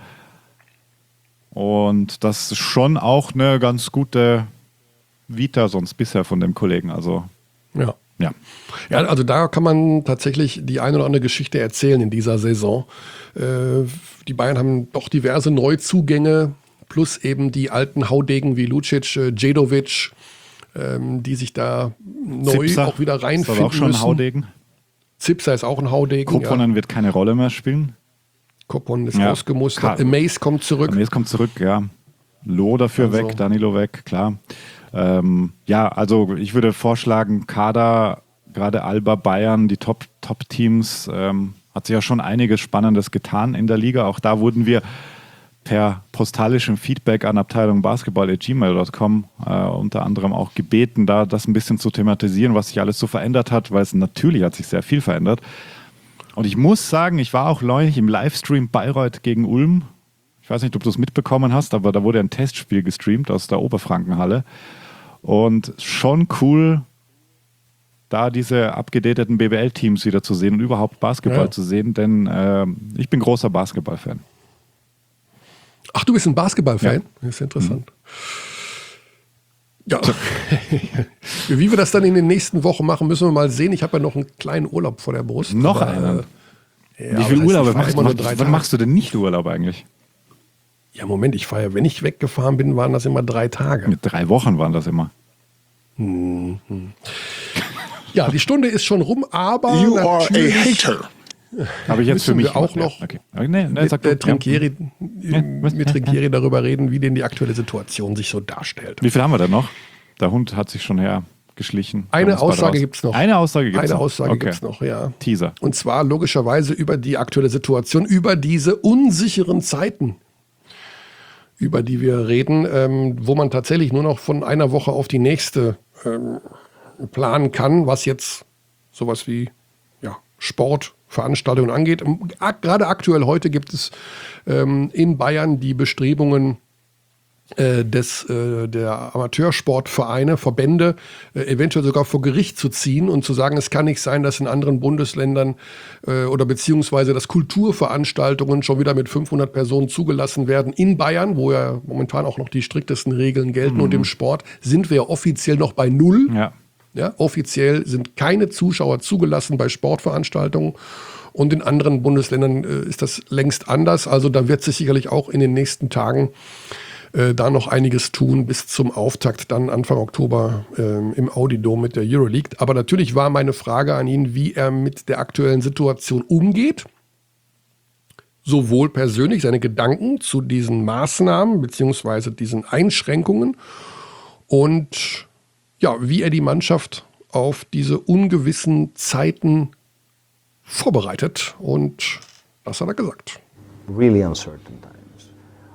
S2: Und das ist schon auch eine ganz gute Vita sonst bisher von dem Kollegen. Also
S1: Ja.
S2: ja.
S1: Ja, also da kann man tatsächlich die eine oder andere Geschichte erzählen in dieser Saison. Äh, die Bayern haben doch diverse Neuzugänge, plus eben die alten Haudegen wie Lucic, äh, Djedovic, ähm, die sich da neu
S2: Zipser
S1: auch wieder
S2: ist
S1: reinfinden
S2: aber auch schon ein
S1: müssen.
S2: Haudegen.
S1: Zipser ist auch ein Haudegen.
S2: Koponen
S1: Ja.
S2: wird keine Rolle mehr spielen.
S1: Koponen ist
S2: Ja.
S1: ausgemustert.
S2: Ka-
S1: Mace kommt zurück.
S2: Jetzt kommt zurück, ja. Loh dafür
S1: Also-
S2: weg, Danilo weg, klar. Ähm, ja, also ich würde vorschlagen, Kader, gerade Alba, Bayern, die Top, Top-Teams, ähm, hat sich ja schon einiges Spannendes getan in der Liga. Auch da wurden wir per postalischem Feedback an abteilung basketball at gmail dot com äh, unter anderem auch gebeten, da das ein bisschen zu thematisieren, was sich alles so verändert hat, weil es natürlich hat sich sehr viel verändert. Und ich muss sagen, ich war auch neulich im Livestream Bayreuth gegen Ulm. Ich weiß nicht, ob du es mitbekommen hast, aber da wurde ein Testspiel gestreamt aus der Oberfrankenhalle. Und schon cool, da diese abgedateten B B L-Teams wieder zu sehen und überhaupt Basketball ja. zu sehen, denn äh, ich bin großer Basketball-Fan.
S1: Ach, du bist ein Basketball-Fan? Ja. Das ist interessant. Mhm. Ja. Wie wir das dann in den nächsten Wochen machen, müssen wir mal sehen. Ich habe ja noch einen kleinen Urlaub vor der Brust.
S2: Noch aber, einen? Äh, ja, Wie viel Urlaub machst du? Wann machst du denn nicht Urlaub eigentlich?
S1: Ja, Moment, ich fahre ja, wenn ich weggefahren bin, waren das immer drei Tage.
S2: Mit drei Wochen waren das immer.
S1: Mhm. Ja, die Stunde ist schon rum, aber
S3: You are a hater.
S2: Habe ich jetzt für mich
S1: auch noch
S2: ja, okay. nee, nee,
S1: mit, äh, Trinkieri, ja. mit Trinkieri darüber reden, wie denn die aktuelle Situation sich so darstellt.
S2: Wie viel haben wir denn noch? Der Hund hat sich schon hergeschlichen.
S1: Eine Aussage gibt es noch.
S2: Eine Aussage gibt es
S1: Eine
S2: noch?
S1: Aussage
S2: okay.
S1: gibt es noch, ja.
S2: Teaser.
S1: Und zwar logischerweise über die aktuelle Situation, über diese unsicheren Zeiten, über die wir reden, ähm, wo man tatsächlich nur noch von einer Woche auf die nächste ähm, planen kann, was jetzt sowas wie ja, Sportveranstaltungen angeht. Gerade aktuell heute gibt es ähm, in Bayern die Bestrebungen äh, des, äh, der Amateursportvereine, Verbände, äh, eventuell sogar vor Gericht zu ziehen und zu sagen, es kann nicht sein, dass in anderen Bundesländern äh, oder beziehungsweise dass Kulturveranstaltungen schon wieder mit fünfhundert Personen zugelassen werden. In Bayern, wo ja momentan auch noch die striktesten Regeln gelten, mhm. und im Sport sind wir ja offiziell noch bei null.
S2: Ja.
S1: Ja, offiziell sind keine Zuschauer zugelassen bei Sportveranstaltungen und in anderen Bundesländern äh, ist das längst anders. Also da wird sich sicherlich auch in den nächsten Tagen äh, da noch einiges tun bis zum Auftakt dann Anfang Oktober äh, im Audi-Dom mit der Euroleague. Aber natürlich war meine Frage an ihn, wie er mit der aktuellen Situation umgeht. Sowohl persönlich seine Gedanken zu diesen Maßnahmen bzw. diesen Einschränkungen und ja, wie er die Mannschaft auf diese ungewissen Zeiten vorbereitet. Und das hat er gesagt.
S5: Really uncertain times.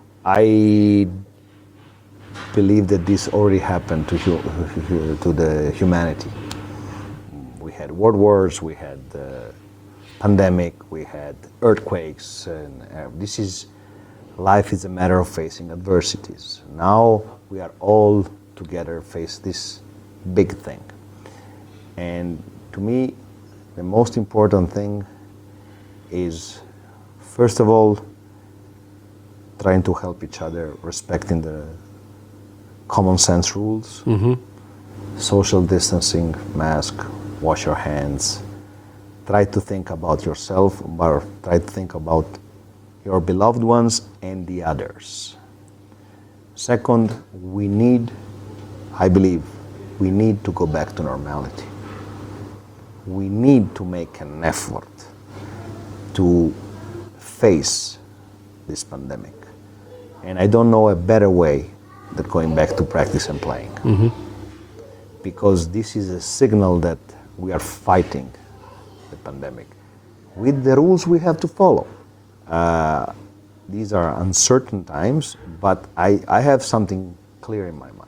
S5: I believe that this already happened to, to the humanity. We had world wars, we had the pandemic, we had earthquakes. And uh, this is, life is a matter of facing adversities. Now we are all together face this big thing. And to me, the most important thing is, first of all, trying to help each other, respecting the common sense rules, mm-hmm. social distancing, mask, wash your hands. Try to think about yourself, but try to think about your beloved ones and the others. Second, we need, I believe, we need to go back to normality. We need to make an effort to face this pandemic. And I don't know a better way than going back to practice and playing. Mm-hmm. Because this is a signal that we are fighting the pandemic with the rules we have to follow. Uh, these are uncertain times, but I, I have something clear in my mind.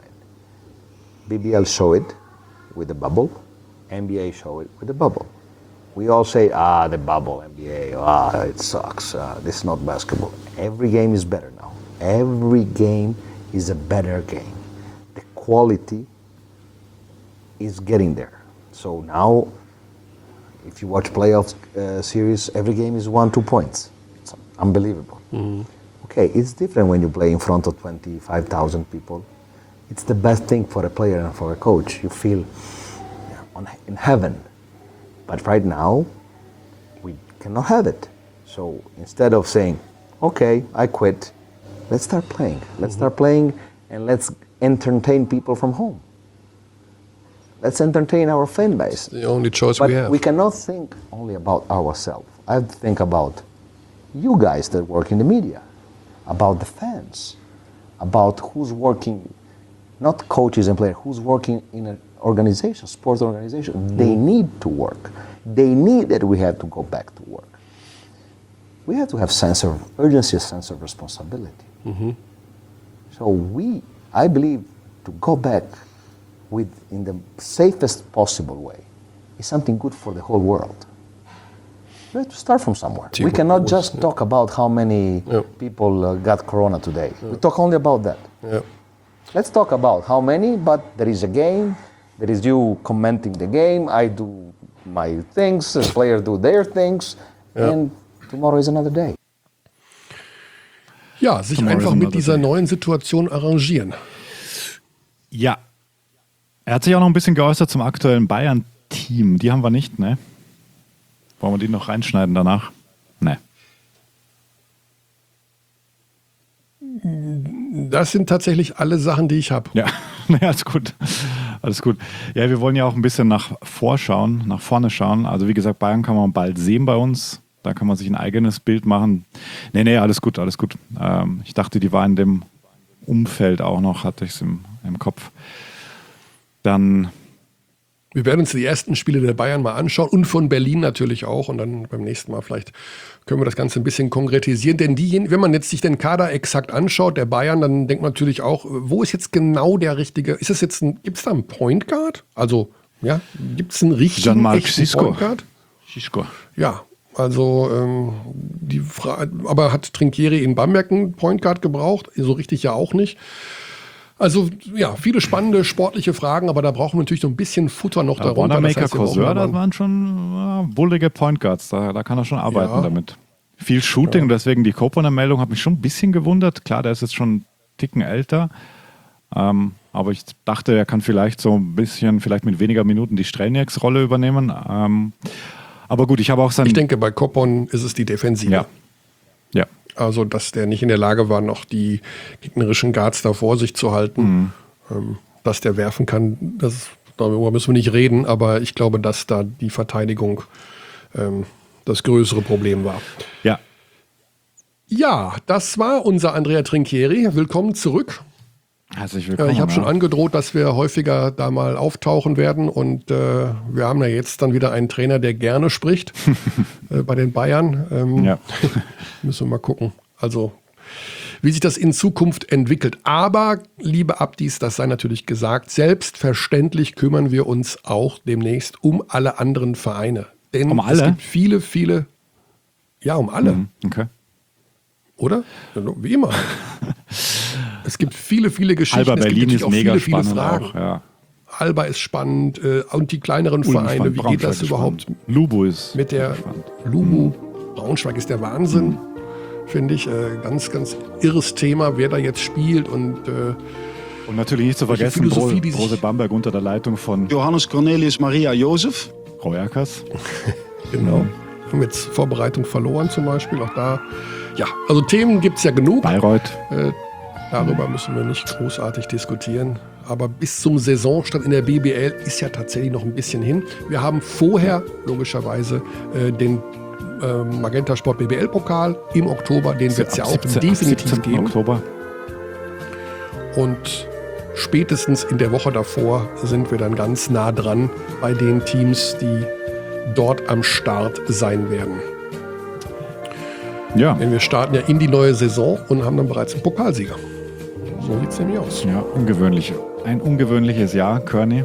S5: B B L show it with the bubble, N B A show it with the bubble. We all say, ah, the bubble, N B A, ah, it sucks, uh, this is not basketball. Every game is better now. Every game is a better game. The quality is getting there. So now, if you watch playoff uh, series, every game is one, two points. It's unbelievable. Mm-hmm. Okay, it's different when you play in front of twenty-five thousand people. It's the best thing for a player and for a coach. You feel on, in heaven. But right now, we cannot have it. So instead of saying, okay, I quit, let's start playing. Let's mm-hmm. start playing and let's entertain people from home. Let's entertain our fan base.
S1: It's the only choice
S5: but
S1: we have.
S5: We cannot think only about ourselves. I have to think about you guys that work in the media, about the fans, about who's working, not coaches and players, who's working in an organization, sports organization. Mm. They need to work. They need that we have to go back to work. we have to have sense of urgency, a sense of responsibility. Mm-hmm. So we, I believe, to go back with in the safest possible way is something good for the whole world. We have to start from somewhere. We cannot just talk about how many yeah. people uh, got corona today. Yeah. We talk only about that. Yeah. Let's talk about how many, but there is a game, there is you commenting the game, I do my things, the players do their things, ja. and tomorrow is another day.
S1: Ja, sich tomorrow einfach mit dieser day. neuen Situation arrangieren.
S2: Ja. Er hat sich auch noch ein bisschen geäußert zum aktuellen Bayern-Team. Die haben wir nicht, ne? Wollen wir die noch reinschneiden danach? Ne.
S1: Das sind tatsächlich alle Sachen, die ich habe.
S2: Ja, naja, alles gut. Alles gut. Ja, wir wollen ja auch ein bisschen nach vorschauen, nach vorne schauen. Also wie gesagt, Bayern kann man bald sehen bei uns. Da kann man sich ein eigenes Bild machen. Nee, nee, alles gut, alles gut. Ähm, ich dachte, die war in dem Umfeld auch noch, hatte ich es im, im Kopf. Dann...
S1: Wir werden uns die ersten Spiele der Bayern mal anschauen und von Berlin natürlich auch. Und dann beim nächsten Mal vielleicht können wir das Ganze ein bisschen konkretisieren. Denn diejenigen, wenn man jetzt sich den Kader exakt anschaut, der Bayern, dann denkt man natürlich auch, wo ist jetzt genau der richtige, ist es jetzt ein, gibt es da einen Point Guard? Also, ja, gibt es einen richtigen echten Point Guard?
S2: Cisco.
S1: Ja, also, ähm, die Frage, aber hat Trinchieri in Bamberg einen Point Guard gebraucht? So richtig ja auch nicht. Also, ja, viele spannende sportliche Fragen, aber da brauchen wir natürlich so ein bisschen Futter noch darunter.
S2: Wanamaker, das heißt, Cousin, das waren schon ja, bullige Point Guards, da, da kann er schon arbeiten ja. damit. Viel Shooting, ja. deswegen die Copeland-Meldung hat mich schon ein bisschen gewundert. Klar, der ist jetzt schon einen Ticken älter, ähm, aber ich dachte, er kann vielleicht so ein bisschen, vielleicht mit weniger Minuten die Strelnieks-Rolle übernehmen. Ähm, aber gut, ich habe auch sein...
S1: Ich denke, bei Coppon ist es die Defensive.
S2: Ja, ja.
S1: Also, dass der nicht in der Lage war, noch die gegnerischen Guards da vor sich zu halten. Mhm. Ähm, dass der werfen kann, das, darüber müssen wir nicht reden, aber ich glaube, dass da die Verteidigung ähm, das größere Problem war.
S2: Ja.
S1: Ja, das war unser Andrea Trinchieri. Willkommen zurück.
S2: Herzlich willkommen.
S1: Ich habe
S2: ja.
S1: schon angedroht, dass wir häufiger da mal auftauchen werden und äh, wir haben ja jetzt dann wieder einen Trainer, der gerne spricht äh, bei den Bayern. Ähm,
S2: ja.
S1: Müssen wir mal gucken. Also wie sich das in Zukunft entwickelt. Aber, liebe Abdis, das sei natürlich gesagt, selbstverständlich kümmern wir uns auch demnächst um alle anderen Vereine. Denn
S2: um alle?
S1: Es gibt viele, viele, ja, um alle.
S2: Mhm. Okay.
S1: Oder? Wie immer. Es gibt viele, viele Geschichten.
S2: Alba Berlin
S1: es gibt
S2: ist
S1: auch
S2: mega
S1: viele, viele
S2: spannend
S1: Fragen.
S2: Auch, ja.
S1: Alba ist spannend äh, und die kleineren
S2: Ulm
S1: Vereine,
S2: spannend,
S1: wie
S2: Braunschweig
S1: geht das überhaupt?
S2: Spannend. Lubu ist
S1: mit der
S2: spannend.
S1: Lubu, Braunschweig ist der Wahnsinn, mhm. finde ich. Äh, ganz, ganz irres Thema, wer da jetzt spielt und äh,
S2: und natürlich nicht zu vergessen, Bro, Brose Bamberg unter der Leitung von
S4: Johannes Cornelius Maria Josef.
S2: Royakas.
S1: Genau. Haben jetzt Vorbereitung verloren zum Beispiel, auch da. Ja, also Themen gibt es ja genug.
S2: Bayreuth.
S1: Äh, darüber müssen wir nicht großartig diskutieren. Aber bis zum Saisonstart in der B B L ist ja tatsächlich noch ein bisschen hin. Wir haben vorher logischerweise äh, den äh, Magenta Sport B B L-Pokal im Oktober. Den wird es ja auch siebzehn, definitiv geben.
S2: Oktober.
S1: Und spätestens in der Woche davor sind wir dann ganz nah dran bei den Teams, die dort am Start sein werden.
S2: Ja.
S1: Denn wir starten ja in die neue Saison und haben dann bereits einen Pokalsieger. So sieht es nämlich aus.
S2: Ja, ungewöhnlich. Ein ungewöhnliches Jahr, Körny.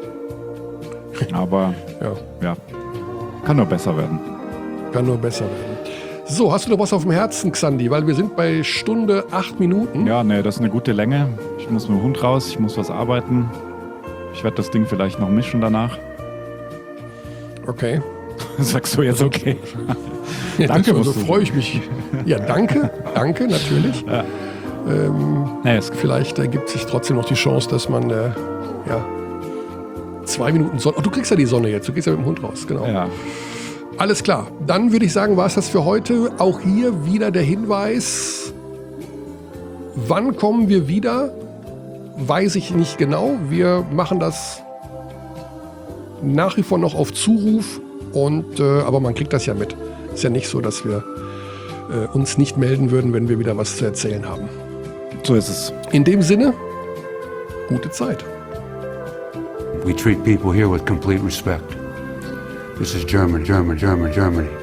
S2: Aber ja. ja, kann nur besser werden.
S1: Kann nur besser werden. So, hast du noch was auf dem Herzen, Xandi? Weil wir sind bei Stunde acht Minuten.
S2: Ja, nee, das ist eine gute Länge. Ich muss mit dem Hund raus, ich muss was arbeiten. Ich werde das Ding vielleicht noch mischen danach.
S1: Okay.
S2: Sagst du jetzt okay?
S1: Ja, danke, also freue ich mich. Ja, danke, danke, natürlich. Ja. Ähm, nee, vielleicht ergibt sich trotzdem noch die Chance, dass man äh, ja, zwei Minuten Sonne. Oh, du kriegst ja die Sonne jetzt, du gehst ja mit dem Hund raus, genau.
S2: Ja.
S1: Alles klar, dann würde ich sagen, war es das für heute. Auch hier wieder der Hinweis, wann kommen wir wieder, weiß ich nicht genau. Wir machen das nach wie vor noch auf Zuruf, und, äh, aber man kriegt das ja mit. Ist ja nicht so, dass wir äh, uns nicht melden würden, wenn wir wieder was zu erzählen haben.
S2: So ist es.
S1: In dem Sinne, gute Zeit.
S6: We treat people here with complete respect. This is German, German, German, Germany.